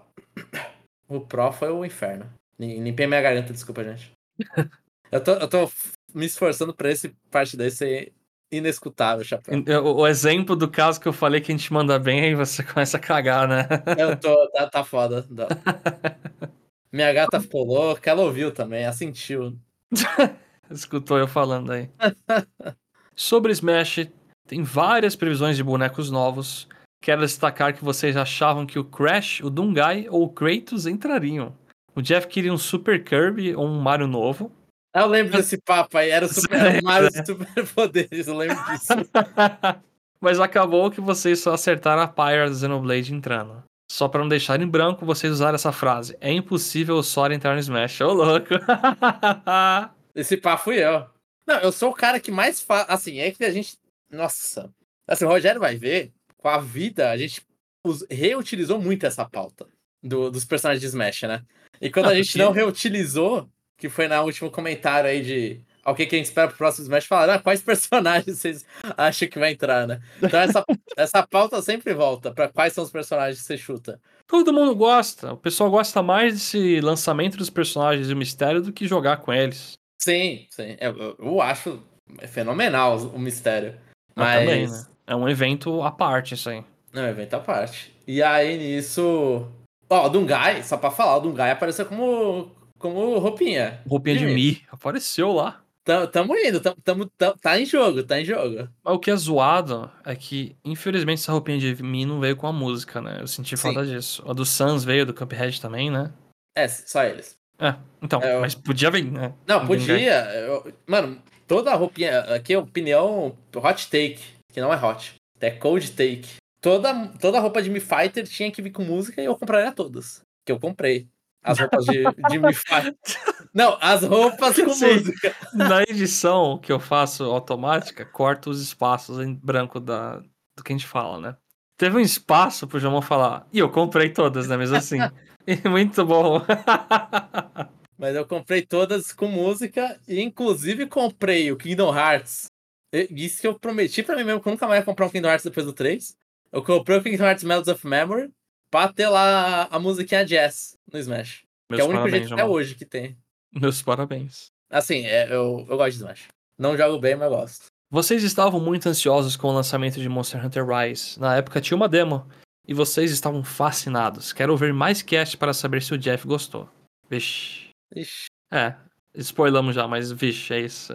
O Pro foi o inferno. Lim- Limpei minha garganta, desculpa, gente. Eu tô, eu tô me esforçando pra esse parte daí ser inescutável, chapéu. O, o exemplo do caso que eu falei que a gente manda bem, aí você começa a cagar, né? Eu tô. Tá, tá foda. Não. Minha gata ficou louca, ela ouviu também, ela sentiu. Escutou eu falando aí. Sobre Smash, tem várias previsões de bonecos novos. Quero destacar que vocês achavam que o Crash, o Doomguy ou o Kratos entrariam. O Jeff queria um Super Kirby ou um Mario novo. Eu lembro desse papo aí, era o, super, era o Mario É. dos superpoderes, eu lembro disso. Mas acabou que vocês só acertaram a Pyra do Xenoblade entrando. Só pra não deixar em branco, vocês usaram essa frase. É impossível o Sora entrar no Smash. Ô, louco. Esse papo fui eu. Não, eu sou o cara que mais faz. Assim, é que a gente. Nossa. Assim, o Rogério vai ver, com a vida, a gente us- reutilizou muito essa pauta do- dos personagens de Smash, né? E quando Ah, a gente porque- não reutilizou, que foi na último comentário aí de ao que, que a gente espera pro próximo Smash, falaram, ah, quais personagens vocês acham que vai entrar, né? Então essa, essa pauta sempre volta pra quais são os personagens que você chuta. Todo mundo gosta. O pessoal gosta mais desse lançamento dos personagens e o mistério do que jogar com eles. Sim, sim. Eu, eu- eu acho fenomenal o mistério. Ah, também, né? Mas. É um evento à parte isso aí. Não, evento à parte. E aí nisso. Ó, o Dungai, só pra falar, o Dungai apareceu como, como roupinha. Roupinha de Mi apareceu lá. Tamo, tamo indo, tamo, tamo, tamo- tá em jogo, tá em jogo. Mas o que é zoado é que, infelizmente, essa roupinha de Mi não veio com a música, né? Eu senti Sim. falta disso. A do Sans veio, do Cuphead também, né? É, só eles. É, então, É, eu- mas podia vir, né? Não, Ninguém podia. eu- Mano, toda a roupinha. Aqui é opinião hot take, que não é hot. É cold take. Toda, toda roupa de Mi Fighter tinha que vir com música e eu compraria todas. Que eu comprei. As roupas de, de Mi Fighter. Não, as roupas com Sim. música. Na edição que eu faço automática, corto os espaços em branco da, do que a gente fala, né? Teve um espaço pro João falar, e eu comprei todas, né? Mesmo assim. E muito bom. Mas eu comprei todas com música e inclusive comprei o Kingdom Hearts. E- Isso que eu prometi pra mim mesmo que eu nunca mais ia comprar um Kingdom Hearts depois do três. Eu comprei o Kingdom Hearts Melodies of Memory pra ter lá a musiquinha jazz no Smash. Meus que é o único parabéns, jeito até João. hoje que tem. Meus parabéns. Assim, é, eu, eu gosto de Smash. Não jogo bem, mas gosto. Vocês estavam muito ansiosos com o lançamento de Monster Hunter Rise. Na época tinha uma demo. E vocês estavam fascinados. Quero ouvir mais cast para saber se o Jeff gostou. Vixe. Ixi. É, spoilamos já, mas vixe, é isso.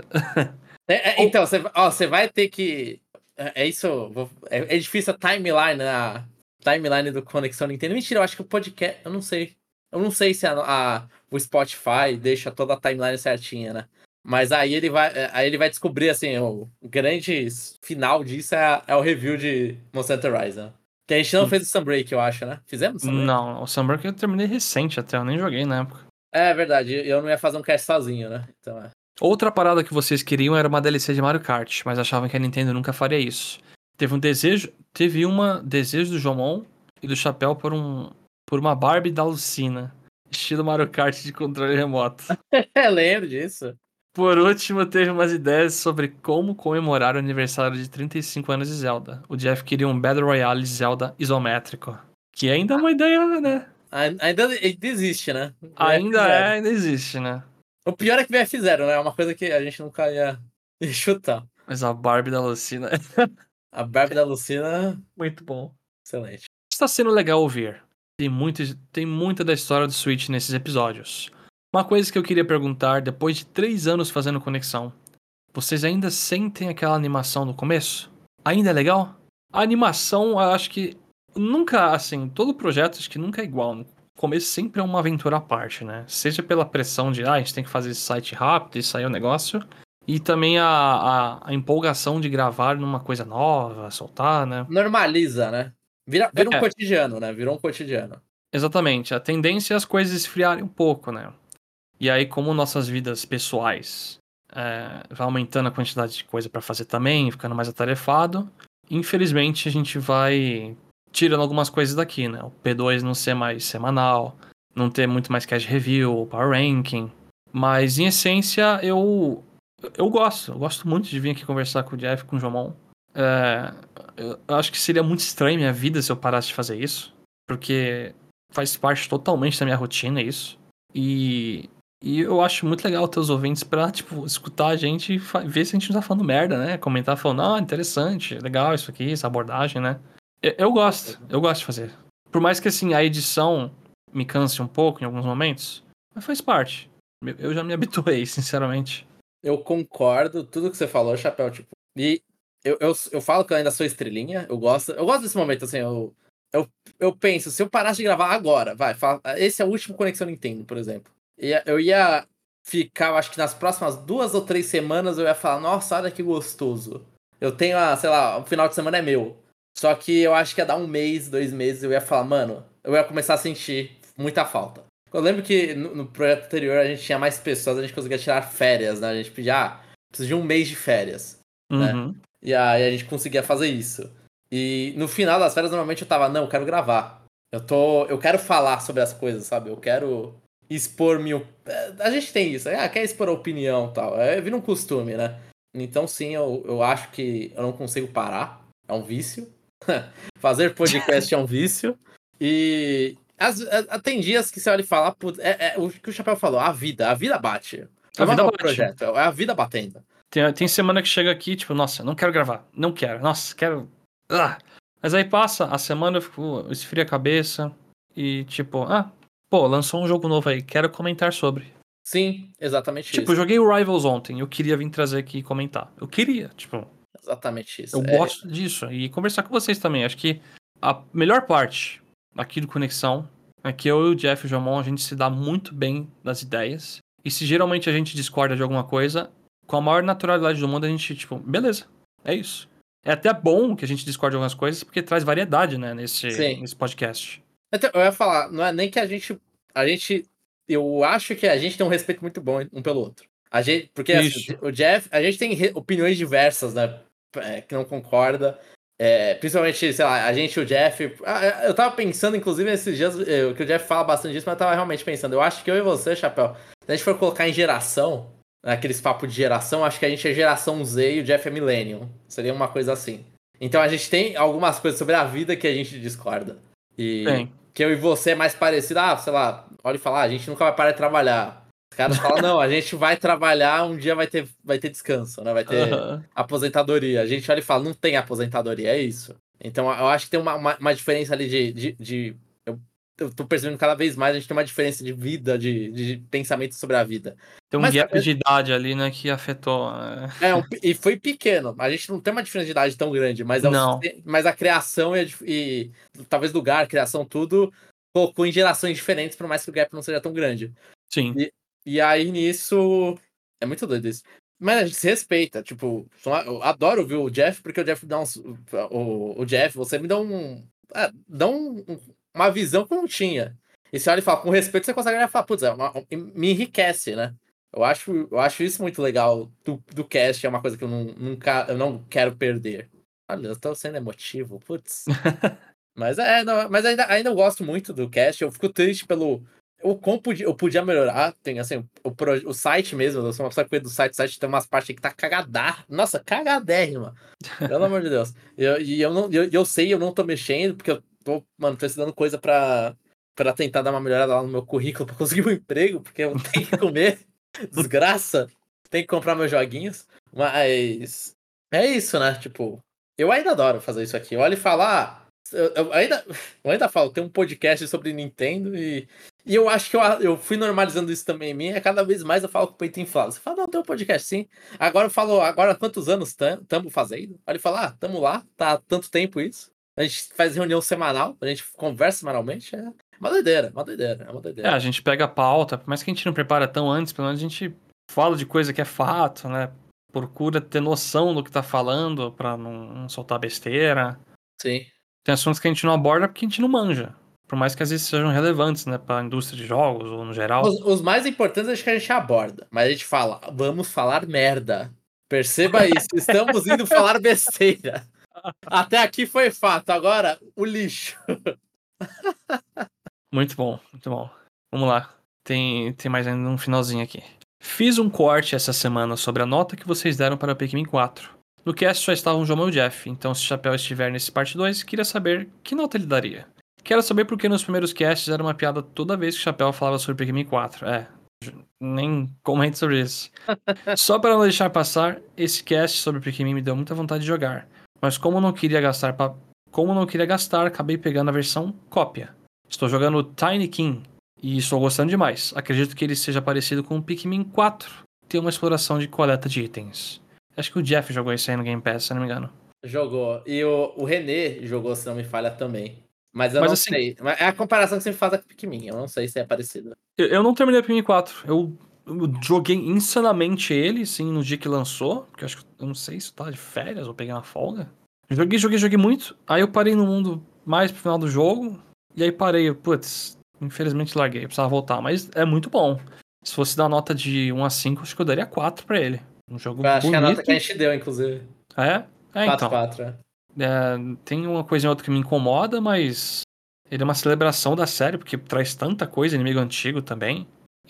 É, é, então, você, ó, você vai ter que. É, é isso. vou- É, é difícil a timeline, a timeline do Conexão Nintendo. Mentira, eu acho que o podcast. Eu não sei. Eu não sei se a, a- o Spotify deixa toda a timeline certinha, né? Mas aí ele vai, é, aí ele vai descobrir, assim, o, o grande final disso é, é o review de Monster Hunter Rise, né? Que a gente não Hum. fez o Sunbreak, eu acho, né? Fizemos o Sunbreak? Não, o Sunbreak eu terminei recente até, eu nem joguei na época. É verdade, eu não ia fazer um cast sozinho, né? Então é. Outra parada que vocês queriam era uma D L C de Mario Kart, mas achavam que a Nintendo nunca faria isso. Teve um desejo, teve uma desejo do Jomon e do Chapéu por um por uma Barbie da Lucina, estilo Mario Kart de controle remoto. É, lembro disso. Por último, teve umas ideias sobre como comemorar o aniversário de trinta e cinco anos de Zelda. O Jeff queria um Battle Royale Zelda isométrico, que ainda é uma ideia, né? Ai- Ainda existe, né? Ainda V F zero. é, ainda existe, né? O pior é que V F zero, né? É uma coisa que a gente nunca ia ia chutar. Mas a Barbie da Lucina A Barbie da Lucina, muito bom. excelente. Está sendo legal ouvir. Tem, muito, tem muita da história do Switch nesses episódios. Uma coisa que eu queria perguntar, depois de três anos fazendo conexão, vocês ainda sentem aquela animação do começo? Ainda é legal? A animação, eu acho que nunca, assim, todo projeto acho que nunca é igual. No começo sempre é uma aventura à parte, né? Seja pela pressão de, ah, a gente tem que fazer esse site rápido e sair o negócio, e também a, a, a empolgação de gravar numa coisa nova, soltar, né? Normaliza, né? Vira, vira um É. cotidiano, né? Virou um cotidiano. Exatamente. A tendência é as coisas esfriarem um pouco, né? E aí, como nossas vidas pessoais é, vai aumentando a quantidade de coisa pra fazer também, ficando mais atarefado, infelizmente a gente vai tirando algumas coisas daqui, né? O P dois não ser mais semanal, não ter muito mais cash review, power ranking. Mas, em essência, eu eu gosto. Eu gosto muito de vir aqui conversar com o Jeff, com o Jomon. É, eu eu acho que seria muito estranho minha vida se eu parasse de fazer isso, porque faz parte totalmente da minha rotina isso. E, e eu acho muito legal ter os ouvintes pra, tipo, escutar a gente e fa- ver se a gente não tá falando merda, né? Comentar falando, ah, interessante, legal isso aqui, essa abordagem, né? Eu, eu gosto, eu gosto de fazer. Por mais que, assim, a edição me canse um pouco em alguns momentos, Mas faz parte. Eu- Eu já me habituei, sinceramente. Eu concordo, tudo que você falou, Chapéu, tipo. E eu, eu, eu falo que eu ainda sou estrelinha, eu gosto. Eu gosto desse momento, assim, eu, eu, eu penso, se eu parasse de gravar agora, vai, fala, esse é o último Conexão Nintendo, por exemplo. E eu ia ficar, eu acho que nas próximas duas ou três semanas eu ia falar, nossa, olha que gostoso. Eu tenho, a, sei lá, o final de semana é meu. Só que eu acho que ia dar um mês, dois meses, eu ia falar, mano, eu ia começar a sentir muita falta. Eu lembro que no, no projeto anterior a gente tinha mais pessoas, a gente conseguia tirar férias, né? A gente pedia, ah, preciso de um mês de férias, né? Uhum. E aí a gente conseguia fazer isso. E no final das férias, normalmente eu tava, não, eu quero gravar. Eu tô. Eu quero falar sobre as coisas, sabe? Eu quero expor meu. A gente tem isso, ah, quer expor a opinião e tal. É vira um costume, né? Então sim, eu, eu acho que eu não consigo parar. É um vício. Fazer podcast é um vício. E as, a- tem dias que você olha e fala, putz, é, é o que o Chapéu falou, a vida, a vida bate. A Não é vida o bate. projeto, é a vida batendo. Tem, tem semana que chega aqui, tipo, nossa, não quero gravar. Não quero. Nossa, quero. Ah. Mas aí passa a semana, eu fico, esfria a cabeça. E tipo, ah, pô, lançou um jogo novo aí, quero comentar sobre. Sim, exatamente Tipo, eu isso. joguei o Rivals ontem, eu queria vir trazer aqui e comentar. Eu queria, tipo, Exatamente eu isso. É, gosto disso. E conversar com vocês também. Acho que a melhor parte aqui do Conexão é que eu e o Jeff e o Jomon, a gente se dá muito bem nas ideias. E se geralmente a gente discorda de alguma coisa, com a maior naturalidade do mundo, a gente, tipo, beleza, é isso. É até bom que a gente discorde de algumas coisas, porque traz variedade, né, nesse, sim. nesse podcast. Então, eu ia falar, não é nem que a gente. A gente. Eu acho que a gente tem um respeito muito bom um pelo outro. A gente, porque assim, Isso. o Jeff, a gente tem re- opiniões diversas, né? É, que não concorda. É, principalmente, sei lá, a gente e o Jeff. ah, é, Eu tava pensando, inclusive, nesses dias, é, que o Jeff fala bastante disso, mas eu tava realmente pensando. Eu acho que eu e você, Chapéu, se a gente for colocar em geração, aqueles papos de geração, acho que a gente é geração Z e o Jeff é Millennium. Seria uma coisa assim. Então a gente tem algumas coisas sobre a vida que a gente discorda. E Tem. que eu e você é mais parecido, ah, sei lá, olha e fala, ah, a gente nunca vai parar de trabalhar. Os caras falam, não, a gente vai trabalhar, um dia vai ter, vai ter descanso, né? Vai ter Aham. aposentadoria. A gente olha e fala, não tem aposentadoria, é isso. Então eu acho que tem uma, uma, uma diferença ali de. de, de eu, eu tô percebendo cada vez mais, a gente tem uma diferença de vida, de, de pensamento sobre a vida. Tem um Mas gap de idade ali, né, que afetou. é. é, um- e foi pequeno. A gente não tem uma diferença de idade tão grande, mas, é o Não, sufici- mas a criação e, a dif- e talvez lugar, criação, tudo colocou em gerações diferentes, por mais que o gap não seja tão grande. sim. E, e aí nisso. É muito doido isso. Mas a gente se respeita. Tipo, eu adoro ouvir o Jeff, porque o Jeff dá uns. O, o Jeff, você me dá um. É, dá um, um- uma visão que eu não tinha. E você olha e fala, com respeito, você consegue olhar e falar, putz, é uma- me enriquece, né? Eu acho, eu acho isso muito legal do, do cast, é uma coisa que eu não, nunca, eu não quero perder. Olha, eu tô sendo emotivo, putz. Mas é, não, mas ainda, ainda eu gosto muito do cast, eu fico triste pelo. O como podia, eu podia melhorar, tem assim, o, pro- o site mesmo, eu sou uma pessoa que cuida do site, o site tem umas partes aí que tá cagadar. Nossa, cagadérrima. Pelo amor de Deus. Eu- E eu, não, eu, eu sei, eu não tô mexendo, porque eu tô, mano, precisando coisa pra, pra tentar dar uma melhorada lá no meu currículo pra conseguir um emprego, porque eu tenho que comer. Desgraça. Tem que comprar meus joguinhos. Mas é isso, né? Tipo, eu ainda adoro fazer isso aqui. Olha e falar. Eu, eu ainda, eu ainda falo, tem um podcast sobre Nintendo e, e eu acho que eu, eu fui normalizando isso também em mim. É cada vez mais eu falo com o peito inflado. Você fala, não, tem um podcast sim. Agora eu falo, agora há quantos anos estamos fazendo? Olha e fala, ah, tamo lá, tá há tanto tempo isso. A gente faz reunião semanal, a gente conversa semanalmente. É uma doideira, uma doideira, é uma É, doideira. a gente pega a pauta, por mais que a gente não prepara tão antes, pelo menos a gente fala de coisa que é fato, né? Procura ter noção do que tá falando pra não, não soltar besteira. Sim. Tem assuntos que a gente não aborda porque a gente não manja. Por mais que às vezes sejam relevantes, né, pra indústria de jogos ou no geral. Os, os mais importantes acho que a gente aborda, mas a gente fala, vamos falar merda. Perceba isso, estamos indo falar besteira. Até aqui foi fato, agora o lixo. Muito bom, muito bom. Vamos lá. Tem, tem mais ainda um finalzinho aqui. Fiz um corte essa semana sobre a nota que vocês deram para o Pikmin quatro. No cast só estavam o João e o Jeff, então se o Chapéu estiver nesse parte dois, queria saber que nota ele daria. Quero saber porque nos primeiros casts era uma piada toda vez que o Chapéu falava sobre Pikmin quatro. É, nem comente sobre isso. Só para não deixar passar, esse cast sobre Pikmin me deu muita vontade de jogar. Mas como não queria gastar pa... como não queria gastar, acabei pegando a versão cópia. Estou jogando Tiny King E estou gostando demais. Acredito que ele seja parecido com o Pikmin quatro. Tem uma exploração de coleta de itens. Acho que o Jeff jogou isso aí no Game Pass, se não me engano. Jogou. E o, o René jogou, se não me falha, também. Mas eu Mas não assim, sei. É a comparação que você faz com o Pikmin. Eu não sei se é parecido. eu, eu não terminei o Pikmin quatro. Eu, eu joguei insanamente ele, sim, no dia que lançou. Porque eu acho que eu não sei se eu tava de férias ou peguei uma folga. Joguei, joguei, joguei muito. Aí eu parei no mundo mais pro final do jogo. E aí parei, putz, infelizmente larguei. Eu precisava voltar. Mas é muito bom. Se fosse dar nota de um a cinco, acho que eu daria quatro pra ele. Um jogo Eu acho que é a nota que a bonito. gente deu, inclusive. É? É, quatro então. quatro. É. É, tem uma coisa ou outra que me incomoda, mas ele é uma celebração da série, porque traz tanta coisa, inimigo antigo também,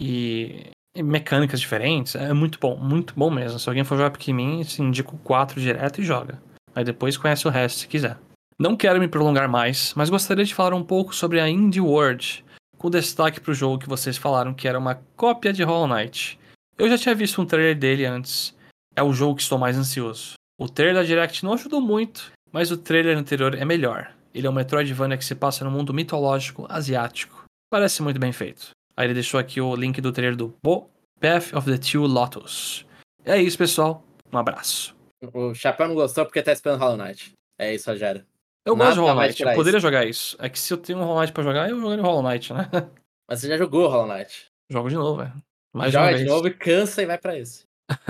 e, e mecânicas diferentes. É muito bom, muito bom mesmo. Se alguém for jogar Pikmin, se indica o quatro direto e joga. Aí depois conhece o resto se quiser. Não quero me prolongar mais, mas gostaria de falar um pouco sobre a Indie World, com destaque pro jogo que vocês falaram que era uma cópia de Hollow Knight. Eu já tinha visto um trailer dele antes. É o jogo que estou mais ansioso. O trailer da Direct não ajudou muito, mas o trailer anterior é melhor. Ele é um Metroidvania que se passa no mundo mitológico asiático. Parece muito bem feito. Aí ele deixou aqui o link do trailer do Bo, Path of the Two Lotus. É isso, pessoal. Um abraço. O Chapéu não gostou porque tá esperando Hollow Knight. É isso, Rogério. Eu gosto de Nada Hollow vai Knight. Eu tirar isso. poderia jogar isso. É que se eu tenho um Hollow Knight pra jogar, eu jogaria Hollow Knight, né? Mas você já jogou Hollow Knight. Jogo de novo, velho. Mais uma Joga de vez. novo e cansa e vai pra isso.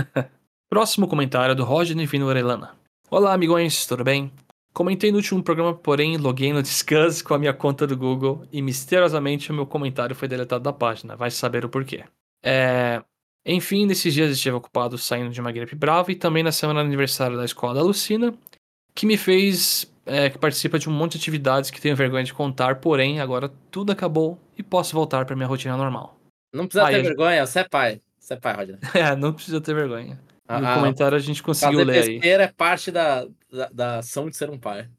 Próximo comentário é do Roger Nivino Orelana. Olá, amigões, tudo bem? Comentei no último programa, porém loguei no Discuss com a minha conta do Google e misteriosamente o meu comentário foi deletado da página. Vai saber o porquê. É... Enfim, nesses dias estive ocupado saindo de uma gripe brava e também na semana do aniversário da escola da Lucina, que me fez... É, que participa de um monte de atividades que tenho vergonha de contar, porém agora tudo acabou e posso voltar para minha rotina normal. Não precisa Aí, ter a gente... vergonha, você é pai. Você é pai, Roger. é, não precisa ter vergonha. E o A, a- comentário a gente conseguiu fazer ler aí. besteira é parte da, da, da ação de ser um pai.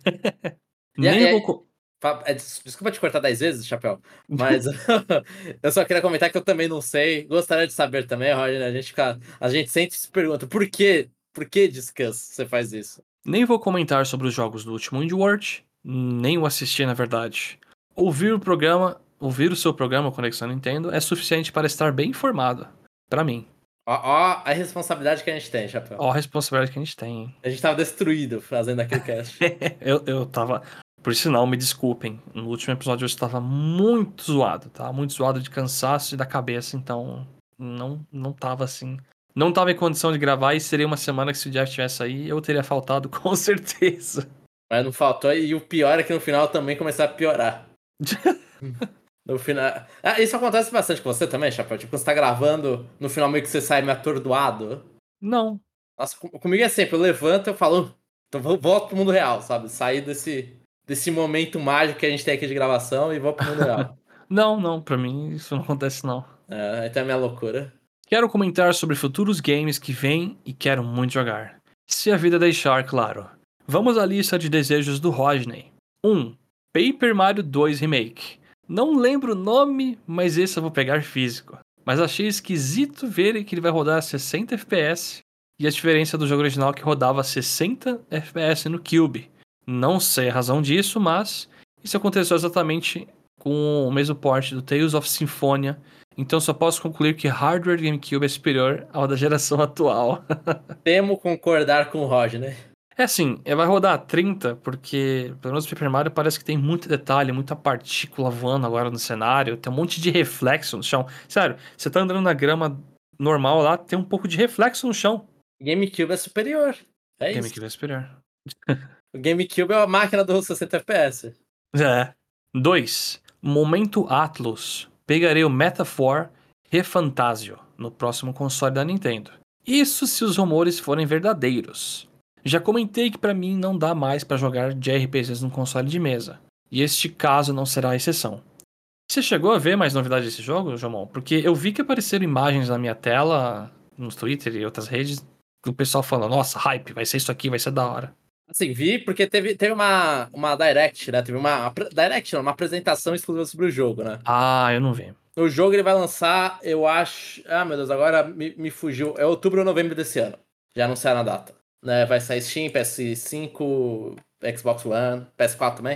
E, Nem é- vou... é- co- fa- é, des- desculpa te cortar dez vezes, Chapéu, mas eu só queria comentar que eu também não sei. Gostaria de saber também, Roger. Né? A gente fica, a gente sempre se pergunta por quê? Por que Discuss você faz isso? Nem vou comentar sobre os jogos do último Indie World, nem o assistir na verdade. Ouvir o programa, ouvir o seu programa Conexão Nintendo é suficiente para estar bem informado. Pra mim. Ó, ó a responsabilidade que a gente tem, Chapéu. Ó a responsabilidade que a gente tem, hein? A gente tava destruído fazendo aquele cast. eu, eu tava... Por sinal, me desculpem. No último episódio eu estava muito zoado, tá? Muito zoado de cansaço e da cabeça, então não, não tava assim. Não tava em condição de gravar e seria uma semana que se o Jeff tivesse aí, eu teria faltado com certeza. Mas não faltou, e o pior é que no final também começou a piorar. No final. Ah, isso acontece bastante com você também, Chapéu? Tipo, quando você tá gravando, no final meio que você sai meio atordoado. Não. Nossa, com- comigo é sempre, eu levanto e eu falo, então vou- volto pro mundo real, sabe? Sair desse, desse momento mágico que a gente tem aqui de gravação e vou pro mundo real. Não, não, pra mim isso não acontece não. É, então é a minha loucura. Quero comentar sobre futuros games que vêm e quero muito jogar. Se a vida deixar, claro. Vamos à lista de desejos do Rodney. um. Paper Mario dois Remake. Não lembro o nome, mas esse eu vou pegar físico. Mas achei esquisito ver que ele vai rodar a sessenta F P S e a diferença do jogo original que rodava sessenta F P S no Cube. Não sei a razão disso, mas isso aconteceu exatamente com o mesmo port do Tales of Symphonia. Então só posso concluir que hardware GameCube é superior ao da geração atual. Temo concordar com o Roger, né? É assim, vai rodar a trinta, porque pelo menos o Paper Mario parece que tem muito detalhe, muita partícula voando agora no cenário, tem um monte de reflexo no chão. Sério, você tá andando na grama normal lá, tem um pouco de reflexo no chão. GameCube é superior. É isso. GameCube é superior. O GameCube é a máquina do sessenta F P S. É. dois. Momento Atlus. Pegarei o Metaphor Refantasio no próximo console da Nintendo. Isso se os rumores forem verdadeiros. Já comentei que pra mim não dá mais pra jogar de R P Gs no console de mesa. E este caso não será a exceção. Você chegou a ver mais novidades desse jogo, Jomon? Porque eu vi que apareceram imagens na minha tela, no Twitter e outras redes, do pessoal falando, nossa, hype, vai ser isso aqui, vai ser da hora. Assim, vi porque teve, teve uma, uma Direct, né? Teve uma, uma Direct, não, uma apresentação exclusiva sobre o jogo, né? Ah, eu não vi. O jogo ele vai lançar, eu acho. Ah, meu Deus, agora me, me fugiu. É outubro ou novembro desse ano. Já anunciaram a data. Né? Vai sair Steam, P S cinco, Xbox One, P S quatro também.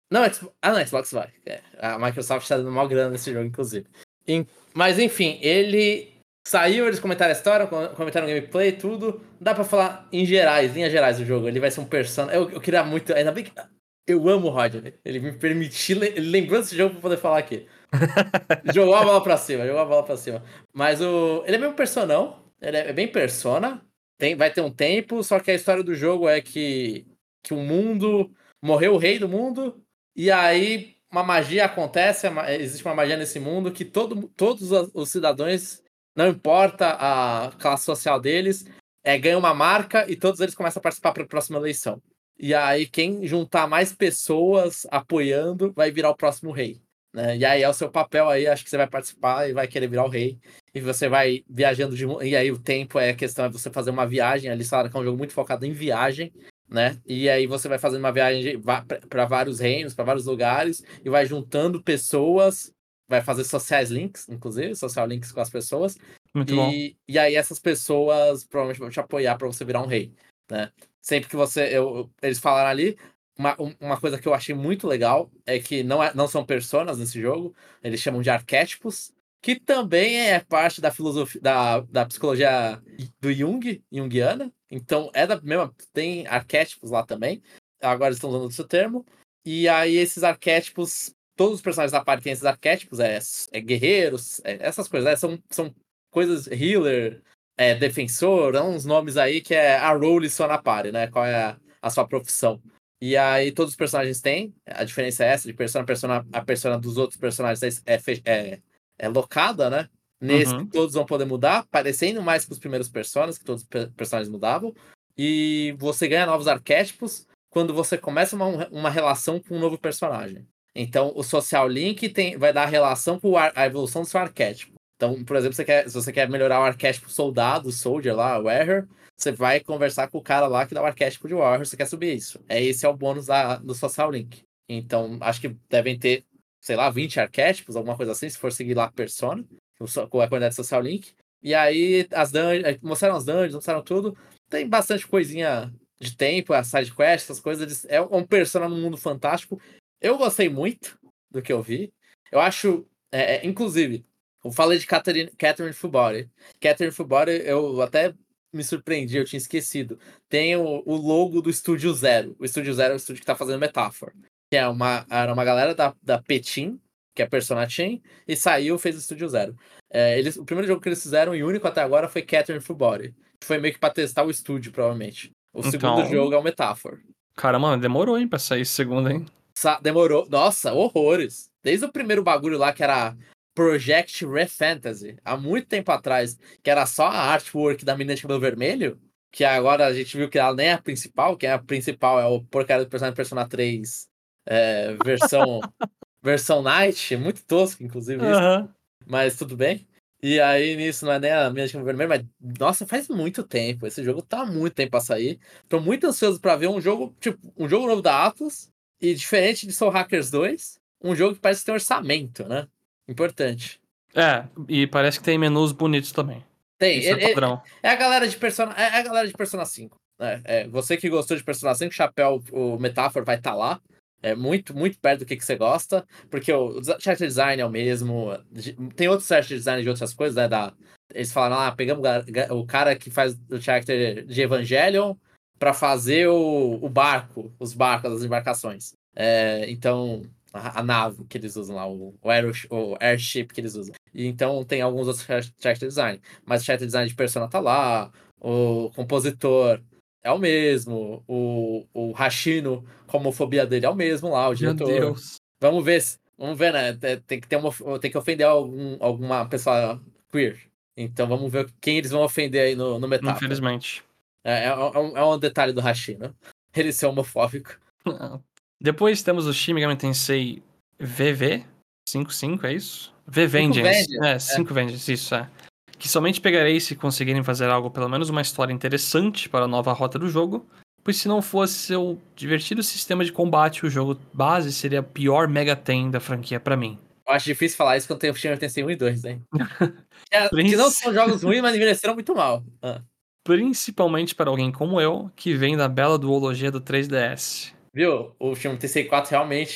Não, Xbox... Ah, não, Xbox vai. É, a Microsoft tá dando maior grana nesse jogo, inclusive. Em... Mas, enfim, ele saiu, eles comentaram a história, comentaram o gameplay, tudo. Dá pra falar em gerais, linhas gerais do jogo. Ele vai ser um persona... Eu, eu queria muito... Ainda bem que... Eu amo o Roger. Ele me permitiu... Ele lembrou desse jogo pra poder falar aqui. Jogou a bola pra cima, jogou a bola pra cima. Mas o... Ele é meio um personão. Ele é bem persona. Tem... Vai ter um tempo, só que a história do jogo é que... Que o mundo... Morreu o rei do mundo... E aí, uma magia acontece, existe uma magia nesse mundo que todo, todos os cidadãos, não importa a classe social deles, é, ganham uma marca e todos eles começam a participar para a próxima eleição. E aí, quem juntar mais pessoas apoiando vai virar o próximo rei. Né? E aí é o seu papel aí, acho que você vai participar e vai querer virar o rei. E você vai viajando de... E aí o tempo é a questão, é você fazer uma viagem. Ali, falaram que é um jogo muito focado em viagem. Né? E aí você vai fazendo uma viagem para vários reinos, para vários lugares, e vai juntando pessoas, vai fazer sociais links, inclusive, social links com as pessoas. Muito e, bom. E aí essas pessoas provavelmente vão te apoiar para você virar um rei. Né? Sempre que você... Eu, eles falaram ali, uma, uma coisa que eu achei muito legal é que não, é, não são personas nesse jogo, eles chamam de arquétipos, que também é parte da filosofia, da, da psicologia do Jung, junguiana. Então, é da mesma... Tem arquétipos lá também. Agora estão usando esse termo. E aí, esses arquétipos... Todos os personagens da party têm esses arquétipos. É, é guerreiros, é, essas coisas. É, são, são coisas... Healer, é, defensor. É uns nomes aí que é a role só na party, né? Qual é a, a sua profissão. E aí, todos os personagens têm. A diferença é essa. De persona a persona, a persona dos outros personagens é... é é locada, né? Nesse Uhum. todos vão poder mudar, parecendo mais que os primeiros personagens, que todos os personagens mudavam. E você ganha novos arquétipos quando você começa uma, uma relação com um novo personagem. Então, o Social Link tem, vai dar a relação com a, a evolução do seu arquétipo. Então, por exemplo, você quer, se você quer melhorar o arquétipo soldado, soldier lá, warrior, você vai conversar com o cara lá que dá o arquétipo de warrior, você quer subir isso. É, esse é o bônus da, do Social Link. Então, acho que devem ter sei lá, vinte arquétipos, alguma coisa assim, se for seguir lá a Persona, com a quantidade de Social Link. E aí, as dungeons, mostraram as dungeons, mostraram tudo. Tem bastante coisinha de tempo, a side quest, essas coisas. É um Persona num mundo fantástico. Eu gostei muito do que eu vi. Eu acho, é, é, inclusive, eu falei de Catherine, Catherine Fubari. Catherine Fubari, eu até me surpreendi, eu tinha esquecido. Tem o, o logo do Estúdio Zero. O Estúdio Zero é o estúdio que tá fazendo Metáfora. Que é uma, era uma galera da, da Petin, que é Persona Chain, e saiu fez o Estúdio Zero. É, eles, o primeiro jogo que eles fizeram, e único até agora, foi Catherine Fubari. Foi meio que pra testar o estúdio, provavelmente. O Então, segundo jogo é o Metaphor. Caramba, demorou, hein, pra sair esse segundo, hein? Demorou. Nossa, horrores. Desde o primeiro bagulho lá, que era Project Refantasy, há muito tempo atrás, que era só a artwork da menina de cabelo vermelho, que agora a gente viu que ela nem é a principal, quem é a principal é o porcaria do personagem Persona três, é, versão, versão Night, muito tosco, inclusive, isso, Aham. mas tudo bem. E aí, nisso, não é nem a minha de cabelo vermelho, mas, nossa, faz muito tempo. Esse jogo tá há muito tempo pra sair. Tô muito ansioso pra ver um jogo, tipo, um jogo novo da Atlas, e diferente de Soul Hackers dois, um jogo que parece ter um orçamento, né? Importante. É, e parece que tem menus bonitos também. Tem, Isso é ele, ele, padrão. é a galera de Persona, é a galera de Persona cinco. Né? É, você que gostou de Persona cinco, chapéu, o Metáfora vai estar tá lá. É muito, muito perto do que, que você gosta, porque o, o character design é o mesmo. Tem outros character design de outras coisas, né? Da, eles falaram, ah, pegamos o cara que faz o character de Evangelion para fazer o, o barco, os barcos, as embarcações. É, então, a, a nave que eles usam lá, o, o, air, o airship que eles usam. E então tem alguns outros character design. Mas o character design de Persona tá lá, o compositor é o mesmo, o, o Hashino, a homofobia dele é o mesmo lá, o Meu diretor. Deus. Vamos ver, vamos ver, né? Tem que, ter uma, tem que ofender algum, alguma pessoa queer. Então vamos ver quem eles vão ofender aí no, no Metáfora. Infelizmente. É, é, é, um, é um detalhe do Hashino. Ele ser homofóbico. Depois temos o Shin Megami Tensei V V cinco cinco, é isso? V-Vengeance. É, cinco é. Vengeance, isso, é. Que somente pegarei se conseguirem fazer algo, pelo menos uma história interessante para a nova rota do jogo, pois se não fosse seu divertido sistema de combate, o jogo base seria a pior Mega Ten da franquia para mim. Eu acho difícil falar isso quando tem o Shin Megami Tensei um e dois, hein? É, que não são jogos ruins, mas envelheceram muito mal. Ah. Principalmente para alguém como eu, que vem da bela duologia do três D S. Viu? O Shin Megami Tensei quatro realmente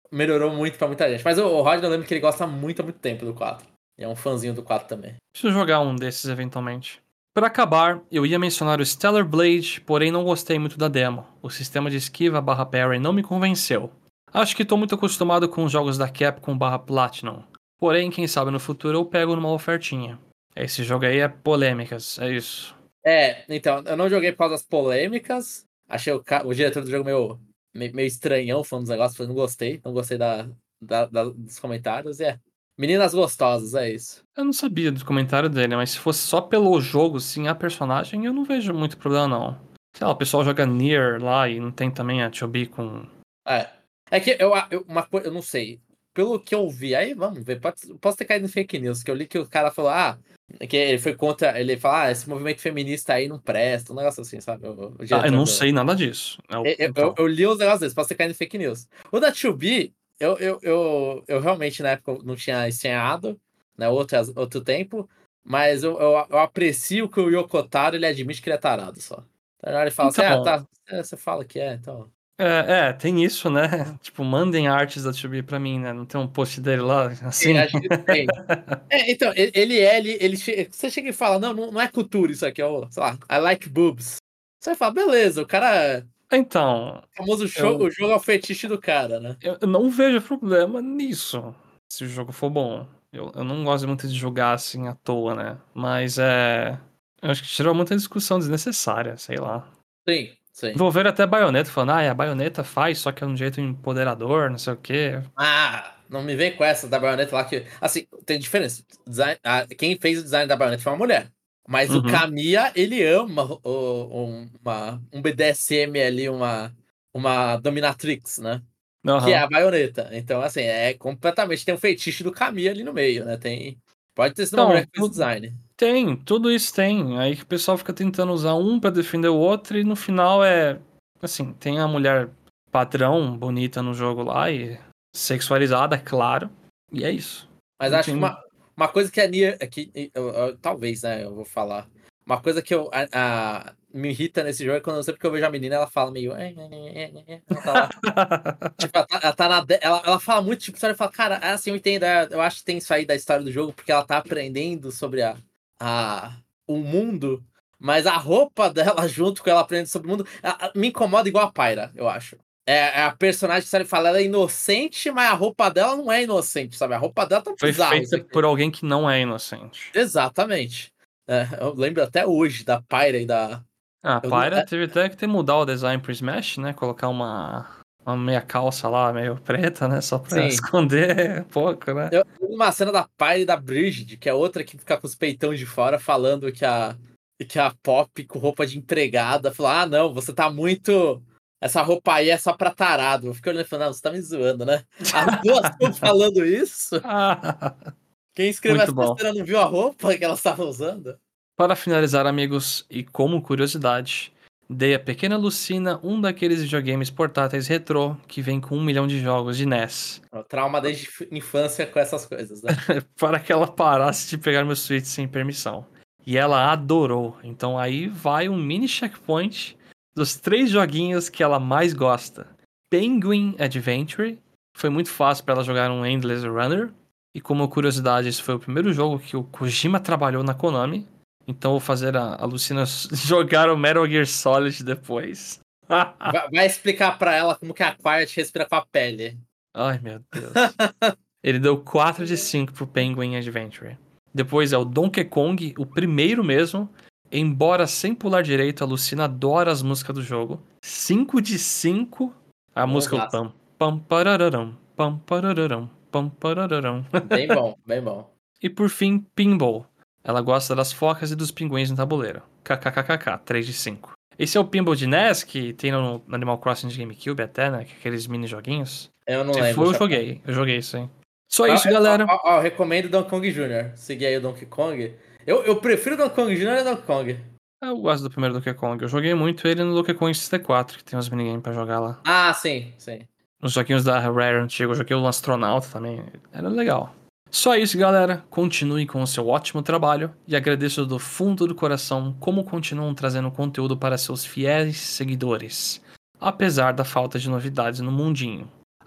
melhorou muito pra muita gente. Mas o, o Rodney, eu lembro que ele gosta muito há muito tempo do quatro. E é um fãzinho do quatro também. Preciso jogar um desses eventualmente. Para acabar, eu ia mencionar o Stellar Blade, porém não gostei muito da demo. O sistema de esquiva barra parry não me convenceu. Acho que tô muito acostumado com os jogos da Capcom barra Platinum. Porém, quem sabe no futuro eu pego numa ofertinha. Esse jogo aí é polêmicas, é isso. É, então, eu não joguei por causa das polêmicas. Achei o, ca- o diretor do jogo meio, meio, meio estranhão falando dos negócios. Falei, não gostei, não gostei da, da- da- dos comentários. E é, meninas gostosas, é isso. Eu não sabia do comentário dele, mas se fosse só pelo jogo, sim, a personagem, eu não vejo muito problema não. Sei lá, o pessoal joga Nier lá e não tem também a to be com... É. É que eu, eu, uma coisa, eu não sei. Pelo que eu vi, aí vamos ver. Pode, posso ter caído em fake news, que eu li que o cara falou, ah, que ele foi contra. Ele fala, ah, esse movimento feminista aí não presta, um negócio assim, sabe? O, o Ah, eu diretor não do. sei nada disso. É o- Eu, eu, eu- Então, eu li uns negócios desses, posso ter caído em fake news. O da to be, eu, eu, eu, eu realmente na época não tinha estranhado, né? Outro, outro tempo, mas eu, eu, eu aprecio que o Yokotaro ele admite que ele é tarado só. Então ele fala assim, ah, então tá, é, você fala que é, então. é, é, tem isso, né? Tipo, mandem artes da to be pra mim, né? Não tem um post dele lá, Sim, assim? acho que tem. É, então, ele ele é, ele, ele che- você chega e fala, não, não, não é cultura isso aqui, é o, sei lá, I like boobs. Você fala, beleza, o cara, Então, o famoso show, eu, o jogo é o fetiche do cara, né? eu não vejo problema nisso, se o jogo for bom. Eu, eu não gosto muito de jogar assim à toa, né? Mas é. Eu acho que tirou muita discussão desnecessária, sei lá. Sim, sim. Envolveram até a baioneta, falando, ah, a baioneta faz, só que é um jeito empoderador, não sei o quê. Ah, não me vem com essa da baioneta lá que, assim, tem diferença. Design, a- quem fez o design da baioneta foi uma mulher. Mas o Uhum. Kamiya, ele ama o, um, uma, um B D S M ali, uma, uma dominatrix, né? Que é Aham. a baioneta. Então, assim, é completamente. Tem um feitiço do Kamiya ali no meio, né? Tem. Pode ter sido uma mulher Então, que fez o tu- design. tem, tudo isso tem. Aí que o pessoal fica tentando usar um pra defender o outro e no final é. Assim, tem a mulher padrão, bonita no jogo lá e sexualizada, é claro. E é isso. Mas Não acho que tem. uma, uma coisa que a Nier. é Que, eu- eu- talvez, né? Eu vou falar. Uma coisa que eu, a, a- me irrita nesse jogo é quando eu sempre que eu vejo a menina, ela fala meio. "É, é, é, é, é", ela tá lá. Tipo, ela tá, ela tá na. de- Ela, ela fala muito, tipo, você fala, cara, é assim, eu entendo. é, Eu acho que tem isso aí da história do jogo, porque ela tá aprendendo sobre a, a, o mundo. Mas a roupa dela, junto com ela aprendendo sobre o mundo, ela- ela me incomoda igual a Pyra, eu acho. É, é a personagem que você fala, ela é inocente, mas a roupa dela não é inocente, sabe? A roupa dela tá Foi bizarro isso feita aqui. por alguém que não é inocente. Exatamente. É, eu lembro até hoje da Pyra e da. Ah, a eu não- Pyra é, teve até que ter mudar o design pro Smash, né? Colocar uma, uma meia calça lá, meio preta, né? Só pra sim. esconder um pouco, né? Eu lembro uma cena da Pyra e da Bridget, que é outra que fica com os peitão de fora, falando que a, que a Pop com roupa de empregada falou: ah, não, você tá muito. Essa roupa aí é só pra tarado. Eu fiquei olhando e falando, não, você tá me zoando, né? As duas estão falando isso. Ah, Quem escreveu muito essa bom. cena não viu a roupa que elas estavam usando? Para finalizar, amigos, e como curiosidade, dei a pequena Lucina um daqueles videogames portáteis retrô que vem com um milhão de jogos de N E S, O trauma desde infância com essas coisas, né? para que ela parasse de pegar meu Switch sem permissão. E ela adorou. Então aí vai um mini checkpoint dos três joguinhos que ela mais gosta. Penguin Adventure. Foi muito fácil para ela jogar um Endless Runner. E como curiosidade, esse foi o primeiro jogo que o Kojima trabalhou na Konami. Então vou fazer a, a Lucina jogar o Metal Gear Solid depois. Vai, vai explicar pra ela como que a Quiet respira com a pele. Ai, meu Deus. Ele deu quatro de cinco pro Penguin Adventure. Depois é o Donkey Kong, o primeiro mesmo. Embora sem pular direito, a Lucina adora as músicas do jogo. cinco de cinco. A música é o Bonsaço. pam pam parararam, pam parararam, pam parararam. Bem bom, bem bom. E por fim, Pinball. Ela gosta das focas e dos pinguins no tabuleiro. KKKKK, três de cinco. Esse é o Pinball de N E S, que tem no Animal Crossing de GameCube até, né? Aqueles mini joguinhos. Eu não Se lembro, for, eu deixa eu ver. joguei. Eu joguei isso aí. Só Ó, isso, ó, galera. ó, ó, eu recomendo Donkey Kong Júnior Seguir aí o Donkey Kong. Eu, eu prefiro Donkey Kong Júnior a Donkey Kong. Eu gosto do primeiro Donkey Kong. Eu joguei muito ele no Donkey Kong sessenta e quatro, que tem uns minigames pra jogar lá. Ah, sim, sim. Nos joguinhos da Rare antigo, eu joguei o Astronauta também. Era legal. Só isso, galera. Continue com o seu ótimo trabalho e agradeço do fundo do coração como continuam trazendo conteúdo para seus fiéis seguidores, apesar da falta de novidades no mundinho.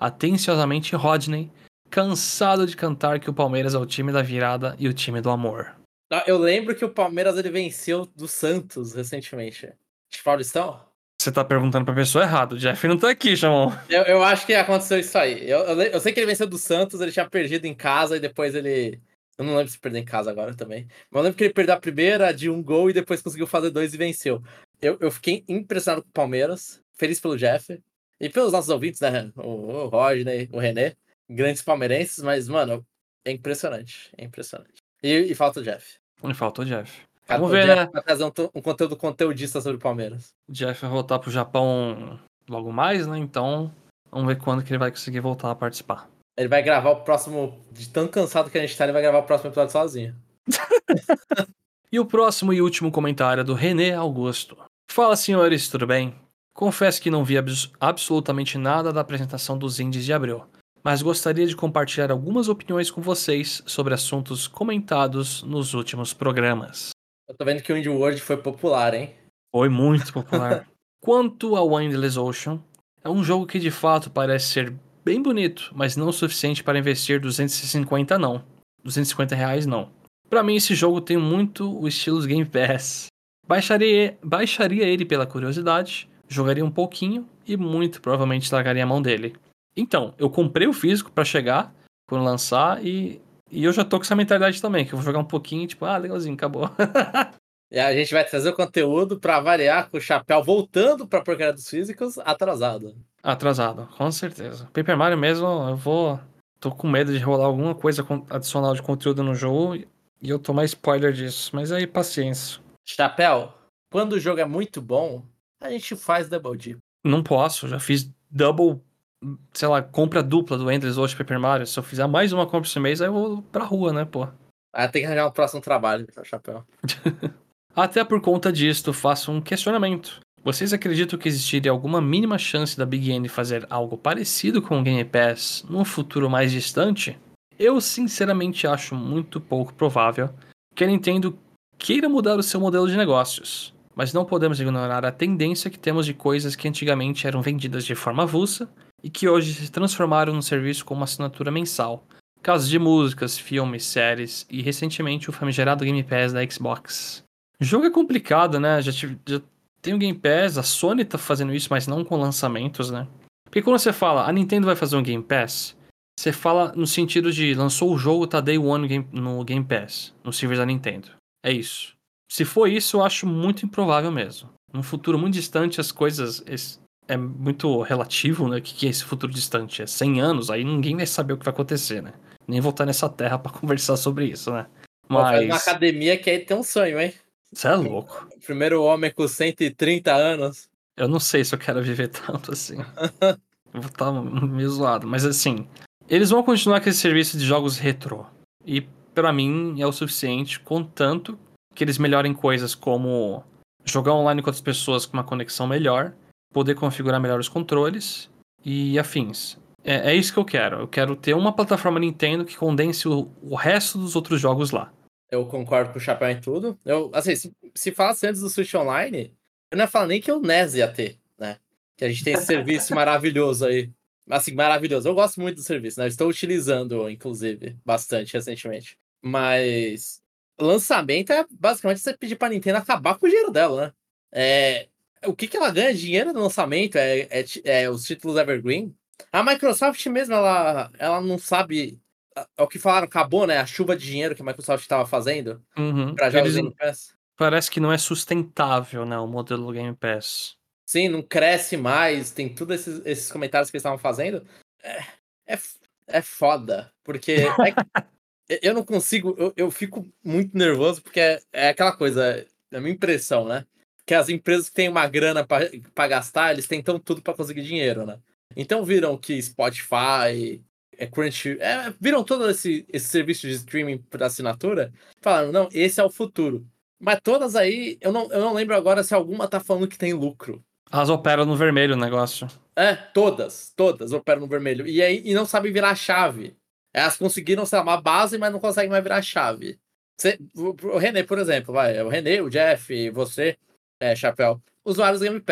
Atenciosamente, Rodney, cansado de cantar que o Palmeiras é o time da virada e o time do amor. Eu lembro que o Palmeiras ele venceu do Santos recentemente. De Paulistão? Você tá perguntando pra pessoa errada. O Jeff não tá aqui, chamou. Eu, eu acho que aconteceu isso aí. Eu, eu, eu sei que ele venceu do Santos, ele tinha perdido em casa e depois ele. Eu não lembro se perdeu em casa agora também. Mas eu lembro que ele perdeu a primeira de um gol e depois conseguiu fazer dois e venceu. Eu, eu fiquei impressionado com o Palmeiras, feliz pelo Jeff e pelos nossos ouvintes, né? O, o Rodney, o René, grandes palmeirenses, mas, mano, é impressionante. É impressionante. E, e falta o Jeff. E falta o Jeff. Cara, Vamos o ver, Jeff né? vai trazer um, um conteúdo conteudista sobre o Palmeiras. O Jeff vai voltar pro Japão logo mais, né? Então, vamos ver quando que ele vai conseguir voltar a participar. Ele vai gravar o próximo. De tão cansado que a gente tá, ele vai gravar o próximo episódio sozinho. E o próximo e último comentário é do René Augusto. Fala, senhores, tudo bem? Confesso que não vi abs- absolutamente nada da apresentação dos indies de abril, mas gostaria de compartilhar algumas opiniões com vocês sobre assuntos comentados nos últimos programas. Eu tô vendo que o Indie World foi popular, hein? Foi muito popular. Quanto ao Endless Ocean, é um jogo que de fato parece ser bem bonito, mas não o suficiente para investir duzentos e cinquenta não. duzentos e cinquenta reais não. Pra mim esse jogo tem muito o estilo Game Pass. Baixaria, baixaria ele pela curiosidade, jogaria um pouquinho e muito provavelmente largaria a mão dele. Então, eu comprei o físico pra chegar, quando lançar, e, e eu já tô com essa mentalidade também, que eu vou jogar um pouquinho, tipo, ah, legalzinho, acabou. E a gente vai trazer o conteúdo pra variar com o Chapéu voltando pra porcaria dos físicos atrasado. Atrasado, com certeza. Paper Mario mesmo, eu vou... Tô com medo de rolar alguma coisa adicional de conteúdo no jogo e eu tomar spoiler disso. Mas aí, paciência. Chapéu, quando o jogo é muito bom, a gente faz Double Dip. Não posso, já fiz double, sei lá, compra dupla do Endless Ocean Paper Mario. Se eu fizer mais uma compra esse mês, aí eu vou pra rua, né, pô? Ah, tem que arranjar um próximo trabalho, Chapéu. Até por conta disto, faço um questionamento. Vocês acreditam que existiria alguma mínima chance da Big N fazer algo parecido com o Game Pass num futuro mais distante? Eu sinceramente acho muito pouco provável que a Nintendo queira mudar o seu modelo de negócios, mas não podemos ignorar a tendência que temos de coisas que antigamente eram vendidas de forma avulsa e que hoje se transformaram num serviço com uma assinatura mensal. Casos de músicas, filmes, séries e recentemente o famigerado Game Pass da Xbox. O jogo é complicado, né? Já, tive, já tem o Game Pass, a Sony tá fazendo isso, mas não com lançamentos, né? Porque quando você fala, a Nintendo vai fazer um Game Pass, você fala no sentido de lançou o jogo, tá Day One no Game, no Game Pass, no server da Nintendo. É isso. Se for isso, eu acho muito improvável mesmo. Num futuro muito distante, as coisas... Esse, é muito relativo, né? O que é esse futuro distante? É cem anos, aí ninguém vai saber o que vai acontecer, né? Nem voltar nessa terra pra conversar sobre isso, né? Pô, faz uma Mas... academia que aí tem um sonho, hein? Você é louco. Primeiro homem com cento e trinta anos. Eu não sei se eu quero viver tanto assim. Eu vou estar meio zoado. Mas assim, eles vão continuar com esse serviço de jogos retrô. E pra mim é o suficiente, contanto que eles melhorem coisas como jogar online com outras pessoas com uma conexão melhor, poder configurar melhor os controles e afins. É, é isso que eu quero. Eu quero ter uma plataforma Nintendo que condense o, o resto dos outros jogos lá. Eu concordo com o Chapéu em tudo. Eu, assim, se, se falasse antes do Switch Online, eu não ia falar nem que o N E S ia ter, né? Que a gente tem esse serviço maravilhoso aí. Assim, maravilhoso. Eu gosto muito do serviço, né? Eu estou utilizando, inclusive, bastante recentemente. Mas lançamento é basicamente você pedir pra Nintendo acabar com o dinheiro dela, né? É, o que, que ela ganha de dinheiro no lançamento é, é, é os títulos Evergreen. A Microsoft mesmo, ela, ela não sabe... É o que falaram, acabou, né? A chuva de dinheiro que a Microsoft estava fazendo Uhum. para jogos Eles, Game Pass. parece que não é sustentável, né, o modelo do Game Pass. Sim, não cresce mais, tem todos esses, esses comentários que eles estavam fazendo. É, é, é foda, porque é, eu não consigo, eu, eu fico muito nervoso, porque é, é aquela coisa, é a minha impressão, né? Que as empresas que têm uma grana para gastar, eles tentam tudo para conseguir dinheiro, né? Então viram que Spotify, é Crunch, é, viram todo esse, esse serviço de streaming por assinatura, falaram, não, esse é o futuro. Mas todas aí, eu não, eu não lembro agora se alguma tá falando que tem lucro. Elas operam no vermelho o negócio. É, todas, todas operam no vermelho. E aí e não sabem virar chave. Elas conseguiram, sei lá, uma base, mas não conseguem mais virar chave. Você, o René, por exemplo, vai, o René, o Jeff, você, é, Chapéu, usuários Game Pass.